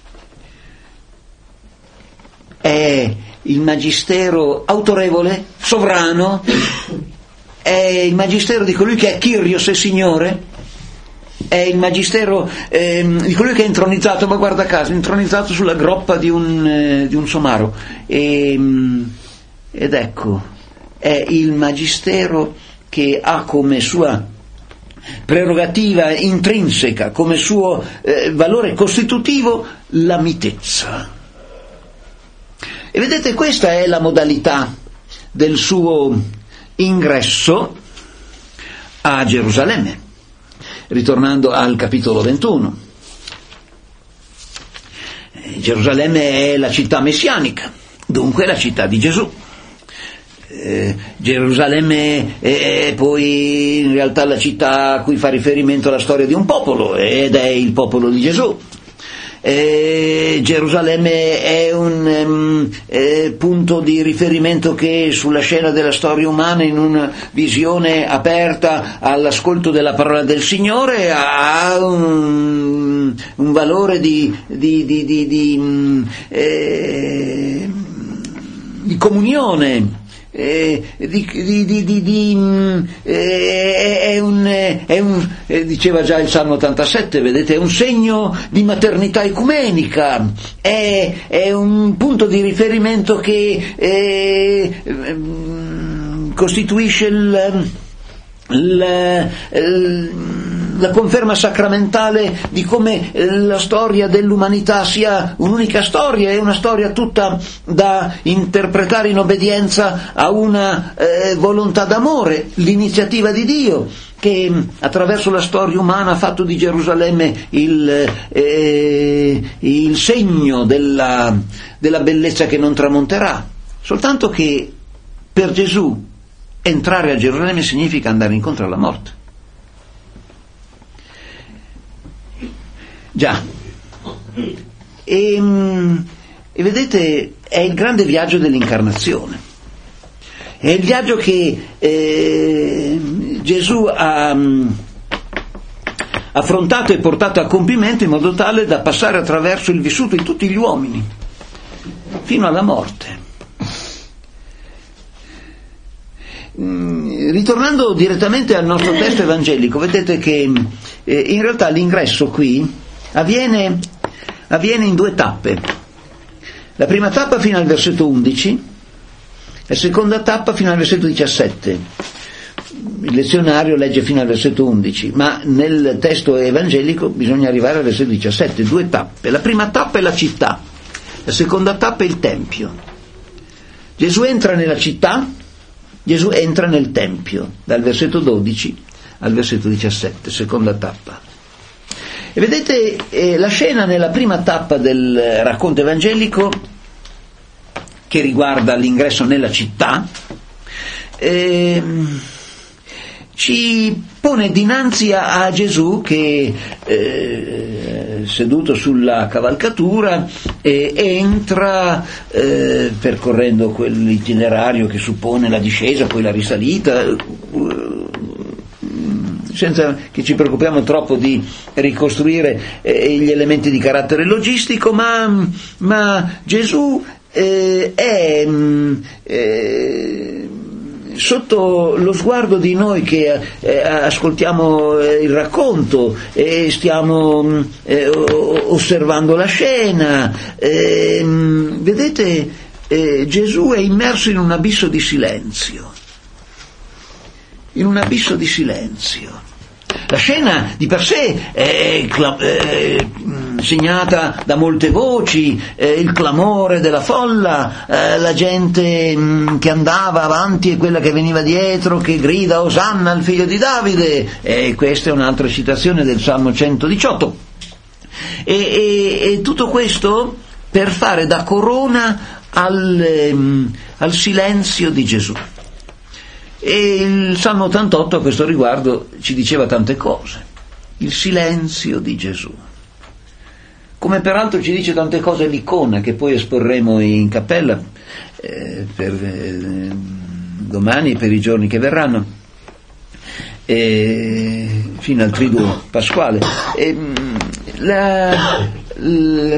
è il magistero autorevole, sovrano, è il magistero di colui che è Kyrios e Signore, è il magistero ehm, di colui che è intronizzato, ma guarda caso, intronizzato sulla groppa di un, eh, di un somaro, e, ed ecco, è il magistero che ha come sua prerogativa intrinseca, come suo eh, valore costitutivo, la mitezza. E vedete, questa è la modalità del suo ingresso a Gerusalemme, ritornando al capitolo ventuno. Gerusalemme è la città messianica, dunque la città di Gesù. Eh, Gerusalemme è poi in realtà la città a cui fa riferimento la storia di un popolo, ed è il popolo di Gesù. Eh, Gerusalemme è un um, eh, punto di riferimento che sulla scena della storia umana, in una visione aperta all'ascolto della parola del Signore, ha un, un valore di, di, di, di, di, um, eh, di comunione. Eh, di, di, di, di, di, eh, è un, è un eh, diceva già il Salmo ottantasette, vedete, è un segno di maternità ecumenica, è, è un punto di riferimento che eh, eh, costituisce il, il, il la conferma sacramentale di come la storia dell'umanità sia un'unica storia, è una storia tutta da interpretare in obbedienza a una eh, volontà d'amore, l'iniziativa di Dio, che attraverso la storia umana ha fatto di Gerusalemme il, eh, il segno della, della bellezza che non tramonterà. Soltanto che per Gesù entrare a Gerusalemme significa andare incontro alla morte. Già, e, e vedete, è il grande viaggio dell'incarnazione, è il viaggio che eh, Gesù ha affrontato e portato a compimento in modo tale da passare attraverso il vissuto di tutti gli uomini fino alla morte. Ritornando direttamente al nostro testo evangelico, vedete che eh, in realtà l'ingresso qui Avviene, avviene in due tappe. La prima tappa fino al versetto undici, la seconda tappa fino al versetto diciassette. Il lezionario legge fino al versetto undici, ma nel testo evangelico bisogna arrivare al versetto diciassette, due tappe. La prima tappa è la città, la seconda tappa è il Tempio. Gesù entra nella città, Gesù entra nel Tempio, dal versetto dodici al versetto diciassette, seconda tappa. E vedete eh, la scena nella prima tappa del racconto evangelico, che riguarda l'ingresso nella città, eh, ci pone dinanzi a, a Gesù che eh, seduto sulla cavalcatura eh, entra eh, percorrendo quell'itinerario che suppone la discesa, poi la risalita, eh, senza che ci preoccupiamo troppo di ricostruire eh, gli elementi di carattere logistico, ma, ma Gesù eh, è eh, sotto lo sguardo di noi che eh, ascoltiamo eh, il racconto e stiamo eh, osservando la scena. Eh, vedete, eh, Gesù è immerso in un abisso di silenzio. in un abisso di silenzio. La scena di per sé è, è, è segnata da molte voci, eh, il clamore della folla, eh, la gente mh, che andava avanti e quella che veniva dietro, che grida Osanna al figlio di Davide, e questa è un'altra citazione del Salmo centodiciotto. E, e, e tutto questo per fare da corona al, ehm, al silenzio di Gesù. E il Salmo ottantotto a questo riguardo ci diceva tante cose. Il silenzio di Gesù. Come peraltro ci dice tante cose l'icona che poi esporremo in cappella eh, per eh, domani e per i giorni che verranno, eh, fino al triduo pasquale. E, la, la,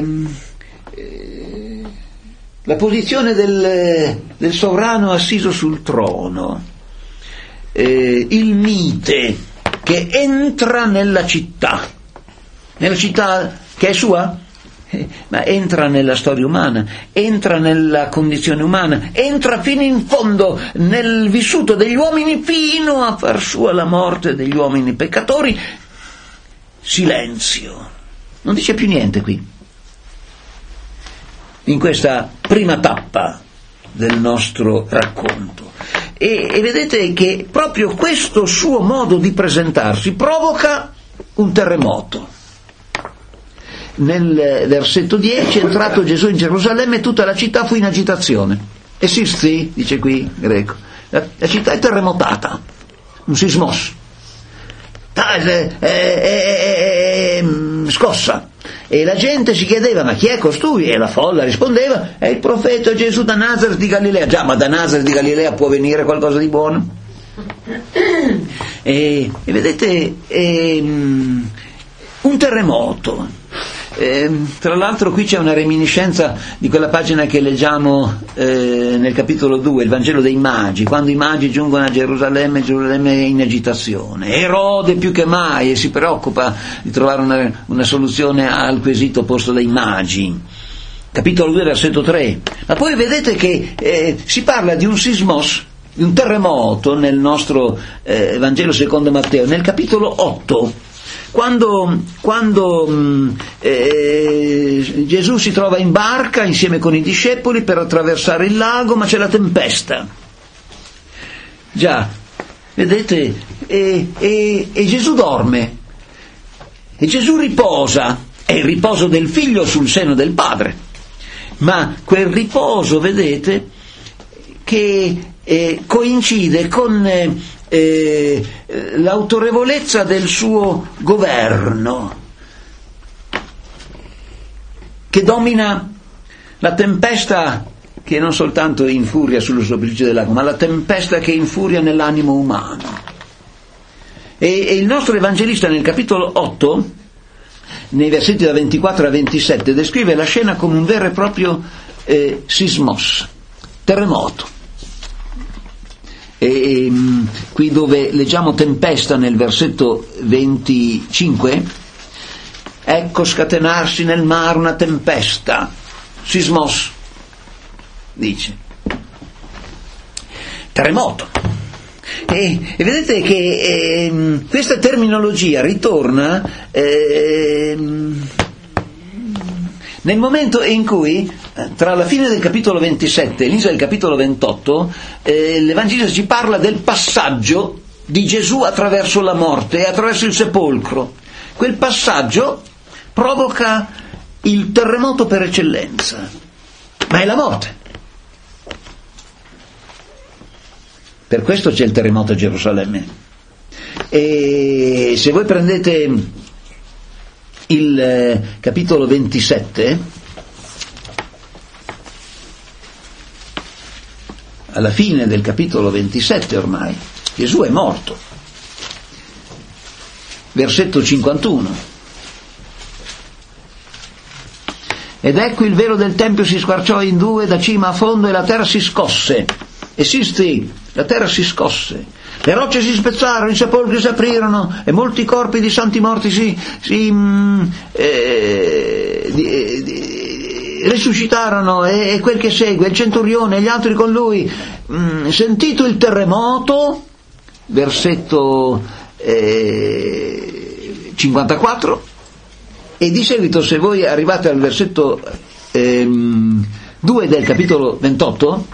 la posizione del, del sovrano assiso sul trono, eh, il mite che entra nella città, nella città che è sua, eh, ma entra nella storia umana, entra nella condizione umana, entra fino in fondo nel vissuto degli uomini fino a far sua la morte degli uomini peccatori. Silenzio, non dice più niente qui, in questa prima tappa del nostro racconto. E, e vedete che proprio questo suo modo di presentarsi provoca un terremoto. Nel versetto dieci, entrato Gesù in Gerusalemme, tutta la città fu in agitazione. E sisti, dice qui greco, la, la città è terremotata, un sismos, è, è, è, è scossa. E la gente si chiedeva: ma chi è costui? E la folla rispondeva: è il profeta Gesù da Nazaret di Galilea. Già, ma da Nazaret di Galilea può venire qualcosa di buono? E, e vedete, è, um, un terremoto. Eh, tra l'altro qui c'è una reminiscenza di quella pagina che leggiamo eh, nel capitolo due, il Vangelo dei Magi, quando i magi giungono a Gerusalemme, Gerusalemme è in agitazione, Erode più che mai e si preoccupa di trovare una, una soluzione al quesito posto dai magi, capitolo due versetto tre. Ma poi vedete che eh, si parla di un sismos, di un terremoto nel nostro eh, Vangelo secondo Matteo, nel capitolo otto. Quando, quando eh, Gesù si trova in barca insieme con i discepoli per attraversare il lago, ma c'è la tempesta. Già, vedete, e, e, e Gesù dorme, e Gesù riposa, è il riposo del figlio sul seno del padre, ma quel riposo, vedete, che eh, coincide con... Eh, Eh, l'autorevolezza del suo governo, che domina la tempesta che non soltanto infuria sulla superficie del lago, ma la tempesta che infuria nell'animo umano. E, e il nostro evangelista nel capitolo otto, nei versetti da ventiquattro a ventisette, descrive la scena come un vero e proprio eh, sismos, terremoto. E, e, qui dove leggiamo tempesta nel versetto venticinque, ecco scatenarsi nel mare una tempesta, sismos, dice, terremoto. E, e vedete che eh, questa terminologia ritorna eh, nel momento in cui, tra la fine del capitolo ventisette e l'inizio del capitolo ventotto, eh, l'Evangelista ci parla del passaggio di Gesù attraverso la morte e attraverso il sepolcro. Quel passaggio provoca il terremoto per eccellenza, ma è la morte. Per questo c'è il terremoto a Gerusalemme. E se voi prendete il eh, capitolo ventisette, alla fine del capitolo ventisette ormai, Gesù è morto. Versetto cinquantuno. Ed ecco il velo del tempio si squarciò in due da cima a fondo e la terra si scosse. E sisti, la terra si scosse. Le rocce si spezzarono, i sepolcri si aprirono e molti corpi di santi morti si, si mm, eh, di, di, risuscitarono e, e quel che segue, il centurione e gli altri con lui, mh, sentito il terremoto, versetto eh, cinquantaquattro, e di seguito, se voi arrivate al versetto ehm, due del capitolo ventotto,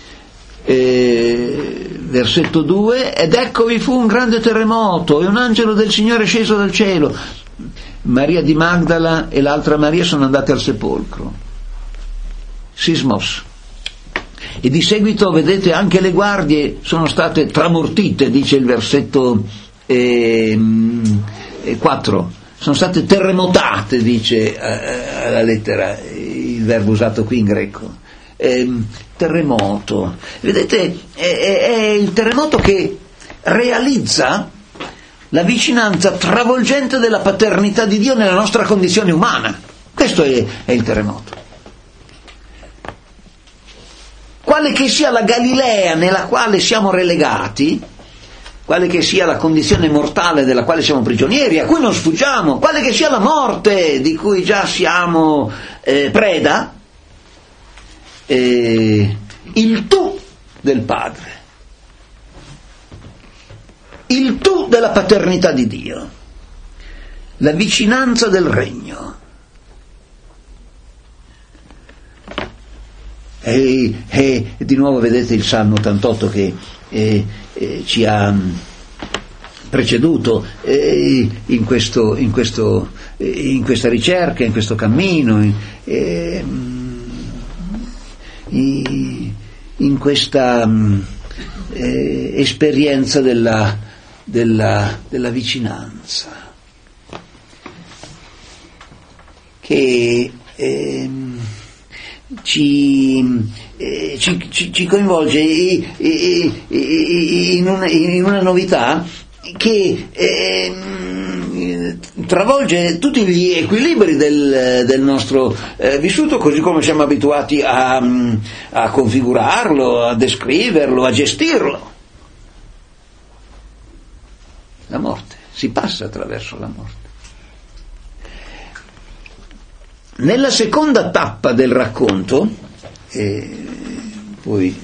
eh, versetto due, ed ecco vi fu un grande terremoto e un angelo del Signore sceso dal cielo. Maria di Magdala e l'altra Maria sono andate al sepolcro. Sismos. E di seguito, vedete, anche le guardie sono state tramortite, dice il versetto eh, quattro, sono state terremotate, dice eh, alla lettera il verbo usato qui in greco. Eh, terremoto, vedete, è, è il terremoto che realizza la vicinanza travolgente della paternità di Dio nella nostra condizione umana. Questo è, è il terremoto. Quale che sia la Galilea nella quale siamo relegati, quale che sia la condizione mortale della quale siamo prigionieri, a cui non sfuggiamo, quale che sia la morte di cui già siamo eh, preda, eh, il tu del Padre, il tu della paternità di Dio, la vicinanza del regno. E, e di nuovo vedete il Salmo ottantotto che eh, eh, ci ha preceduto eh, in, questo, in, questo, eh, in questa ricerca, in questo cammino, eh, in, in questa eh, esperienza della, della, della vicinanza che eh, Ci, eh, ci, ci, ci coinvolge eh, eh, eh, in, una, in una novità che eh, travolge tutti gli equilibri del, del nostro eh, vissuto, così come siamo abituati a, a configurarlo, a descriverlo, a gestirlo. La morte, si passa attraverso la morte. Nella seconda tappa del racconto, eh, poi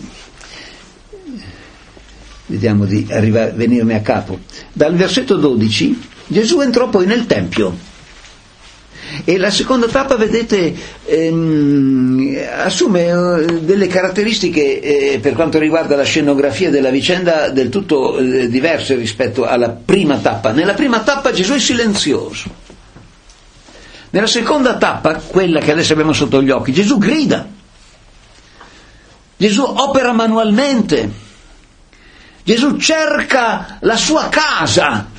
vediamo di arrivare, venirne a capo, dal versetto dodici, Gesù entrò poi nel Tempio e la seconda tappa, vedete, ehm, assume delle caratteristiche eh, per quanto riguarda la scenografia della vicenda del tutto eh, diverse rispetto alla prima tappa. Nella prima tappa Gesù è silenzioso. Nella seconda tappa, quella che adesso abbiamo sotto gli occhi, Gesù grida, Gesù opera manualmente, Gesù cerca la sua casa,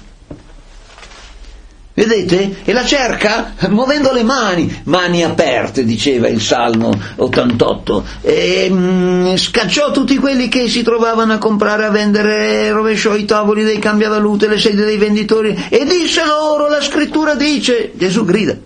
vedete? E la cerca muovendo le mani, mani aperte, diceva il Salmo ottantotto, e mh, scacciò tutti quelli che si trovavano a comprare, a vendere, rovesciò i tavoli dei cambiavalute, le sedie dei venditori, e disse loro, la scrittura dice, Gesù grida,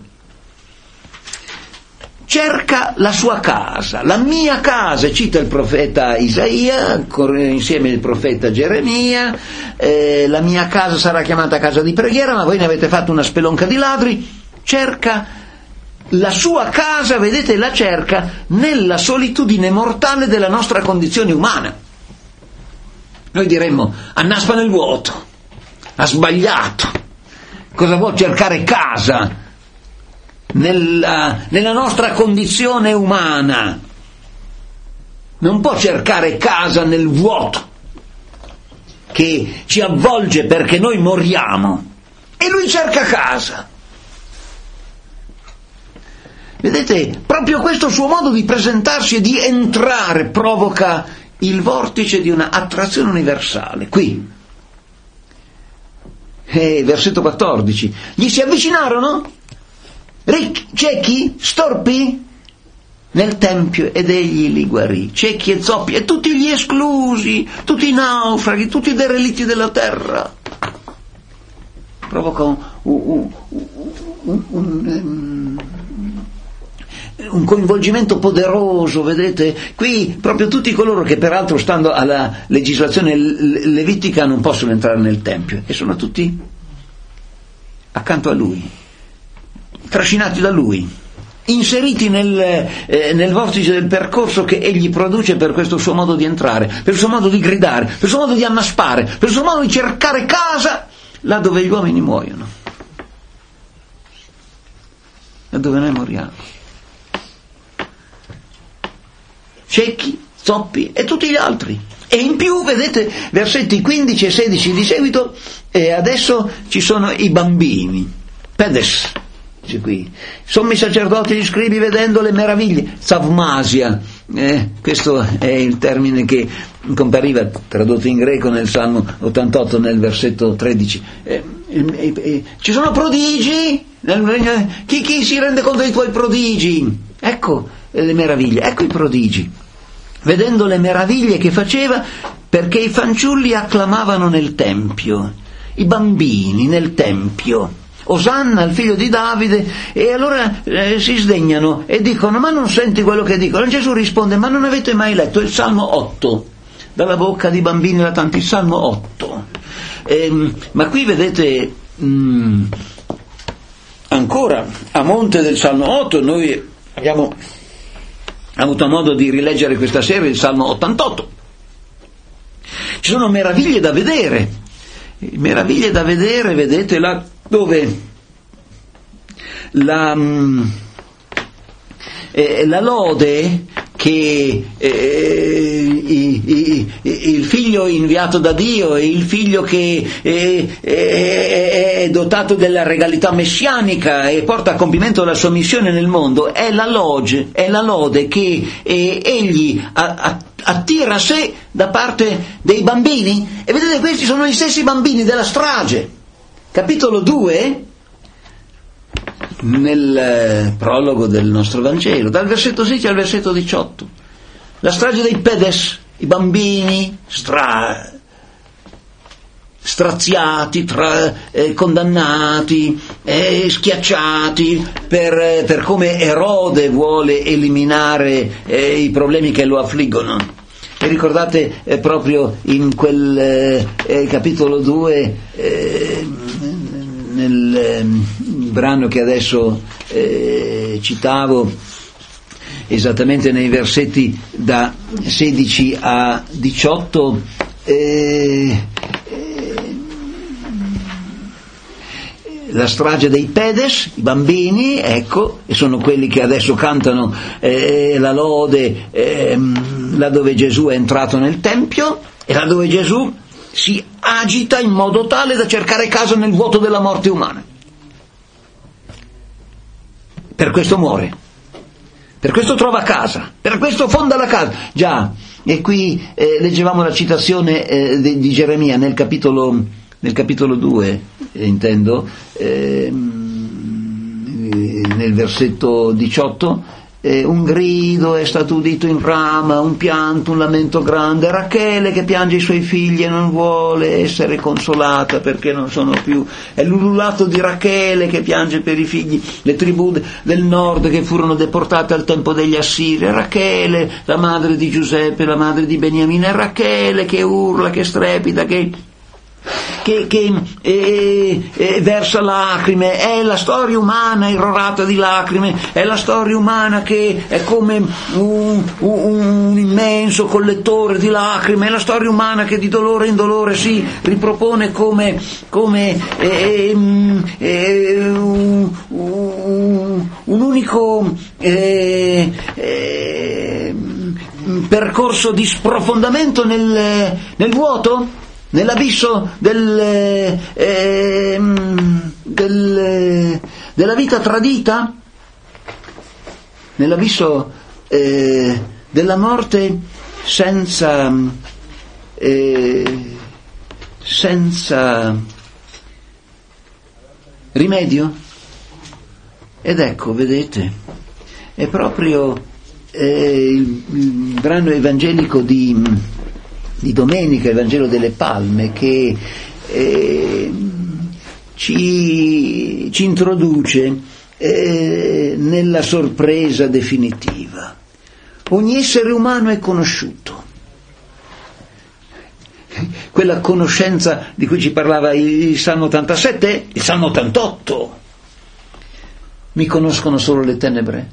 cerca la sua casa, la mia casa, cita il profeta Isaia insieme al profeta Geremia, eh, la mia casa sarà chiamata casa di preghiera, ma voi ne avete fatto una spelonca di ladri. Cerca la sua casa, vedete, la cerca nella solitudine mortale della nostra condizione umana. Noi diremmo, annaspa nel vuoto, ha sbagliato, cosa vuol cercare casa? Nella, nella nostra condizione umana non può cercare casa nel vuoto che ci avvolge perché noi moriamo, e lui cerca casa. Vedete, proprio questo suo modo di presentarsi e di entrare provoca il vortice di una attrazione universale. Qui eh, versetto quattordici, gli si avvicinarono ricchi, ciechi, storpi nel tempio ed egli li guarì, ciechi e zoppi e tutti gli esclusi, tutti i naufraghi, tutti i derelitti della terra. Provoca un, un, un, un, un coinvolgimento poderoso, vedete? Qui proprio tutti coloro che peraltro, stando alla legislazione levitica, non possono entrare nel tempio, e sono tutti accanto a lui, trascinati da lui, inseriti nel, eh, nel vortice del percorso che egli produce per questo suo modo di entrare, per il suo modo di gridare, per il suo modo di annaspare, per il suo modo di cercare casa là dove gli uomini muoiono, là dove noi moriamo. Ciechi, zoppi e tutti gli altri. E in più, vedete, versetti quindici e sedici di seguito, e adesso ci sono i bambini, pedes, c'è qui, sommi sacerdoti e gli scribi vedendo le meraviglie, zavmasia, eh, questo è il termine che compariva tradotto in greco nel Salmo ottantotto nel versetto tredici, eh, eh, eh, ci sono prodigi nel regno, chi, chi si rende conto dei tuoi prodigi? Ecco le meraviglie, ecco i prodigi, vedendo le meraviglie che faceva, perché i fanciulli acclamavano nel tempio, i bambini nel Tempio. Osanna al figlio di Davide, e allora eh, si sdegnano e dicono: ma non senti quello che dicono? E Gesù risponde: ma non avete mai letto il Salmo otto? Dalla bocca di bambini da tanti, il Salmo otto. Ehm, ma qui vedete, mh, ancora a monte del Salmo otto, noi abbiamo avuto modo di rileggere questa sera il Salmo ottantotto. Ci sono meraviglie da vedere, meraviglie da vedere, vedete là dove la, eh, la lode che eh, i, i, il figlio inviato da Dio e il figlio che eh, è dotato della regalità messianica e porta a compimento la sua missione nel mondo, è la lode, è la lode che eh, egli a, a, attira a sé da parte dei bambini. E vedete, questi sono gli stessi bambini della strage. Capitolo due, nel prologo del nostro Vangelo, dal versetto sedici al versetto diciotto. La strage dei Pedes, i bambini stra, straziati, tra, eh, condannati, eh, schiacciati per, per come Erode vuole eliminare eh, i problemi che lo affliggono. E ricordate eh, proprio in quel eh, capitolo due, eh, nel eh, brano che adesso eh, citavo, esattamente nei versetti da sedici a diciotto, eh, eh, la strage dei Pedes, i bambini, ecco, e sono quelli che adesso cantano eh, la lode eh, là dove Gesù è entrato nel Tempio, e là dove Gesù si agita in modo tale da cercare casa nel vuoto della morte umana. Per questo muore, per questo trova casa, per questo fonda la casa. Già, e qui eh, leggevamo la citazione eh, di, di Geremia nel capitolo, nel capitolo due, eh, intendo, eh, nel versetto diciotto. Eh, un grido è stato udito in Rama, un pianto, un lamento grande, Rachele che piange i suoi figli e non vuole essere consolata perché non sono più, è l'ululato di Rachele che piange per i figli, le tribù del nord che furono deportate al tempo degli Assiri, Rachele, la madre di Giuseppe, la madre di Beniamino, è Rachele che urla, che strepita, che che, che eh, eh, versa lacrime, è la storia umana irrorata di lacrime, è la storia umana che è come un, un, un immenso collettore di lacrime, è la storia umana che di dolore in dolore si ripropone come, come eh, eh, un, un, un unico eh, eh, percorso di sprofondamento nel, nel vuoto, nell'abisso del, eh, del, della vita tradita, nell'abisso eh, della morte senza, eh, senza rimedio. Ed ecco, vedete, è proprio eh, il, il brano evangelico di di domenica, il Vangelo delle Palme, che eh, ci, ci introduce eh, nella sorpresa definitiva. Ogni essere umano è conosciuto. Quella conoscenza di cui ci parlava il Salmo ottantasette, il Salmo ottantotto. Mi conoscono solo le tenebre?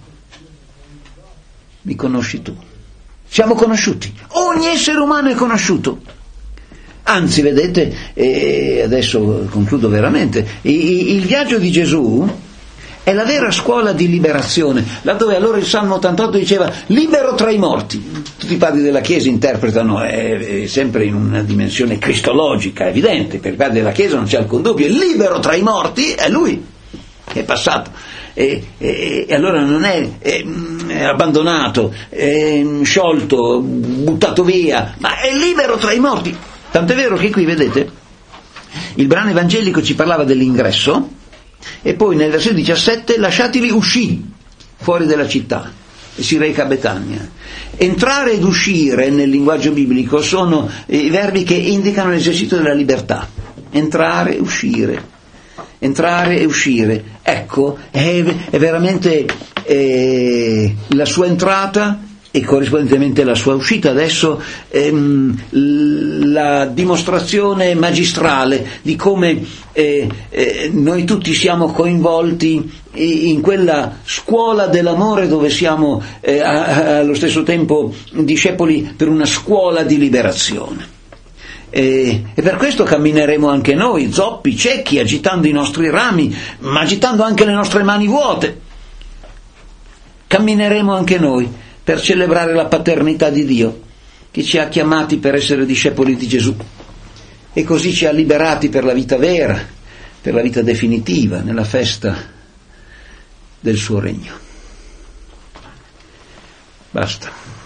Mi conosci tu? Siamo conosciuti, ogni essere umano è conosciuto. Anzi, vedete, e adesso concludo veramente, il viaggio di Gesù è la vera scuola di liberazione, laddove allora il Salmo ottantotto diceva libero tra i morti. Tutti i padri della Chiesa interpretano è, è sempre in una dimensione cristologica, evidente, per i padri della Chiesa non c'è alcun dubbio, libero tra i morti è lui che è passato. E, e, e allora non è, è, è abbandonato, è sciolto, buttato via, ma è libero tra i morti. Tant'è vero che qui, vedete, il brano evangelico ci parlava dell'ingresso e poi nel versetto diciassette lasciatili uscì fuori dalla città e si reca a Betania. Entrare ed uscire nel linguaggio biblico sono i verbi che indicano l'esercizio della libertà. entrare e uscire, entrare e uscire. Ecco, è, è veramente eh, la sua entrata e corrispondentemente la sua uscita. Adesso ehm, la dimostrazione magistrale di come eh, eh, noi tutti siamo coinvolti in quella scuola dell'amore dove siamo eh, a, a, allo stesso tempo discepoli per una scuola di liberazione. E, e per questo cammineremo anche noi, zoppi, ciechi, agitando i nostri rami, ma agitando anche le nostre mani vuote. Cammineremo anche noi per celebrare la paternità di Dio, che ci ha chiamati per essere discepoli di Gesù e così ci ha liberati per la vita vera, per la vita definitiva, nella festa del suo regno. Basta.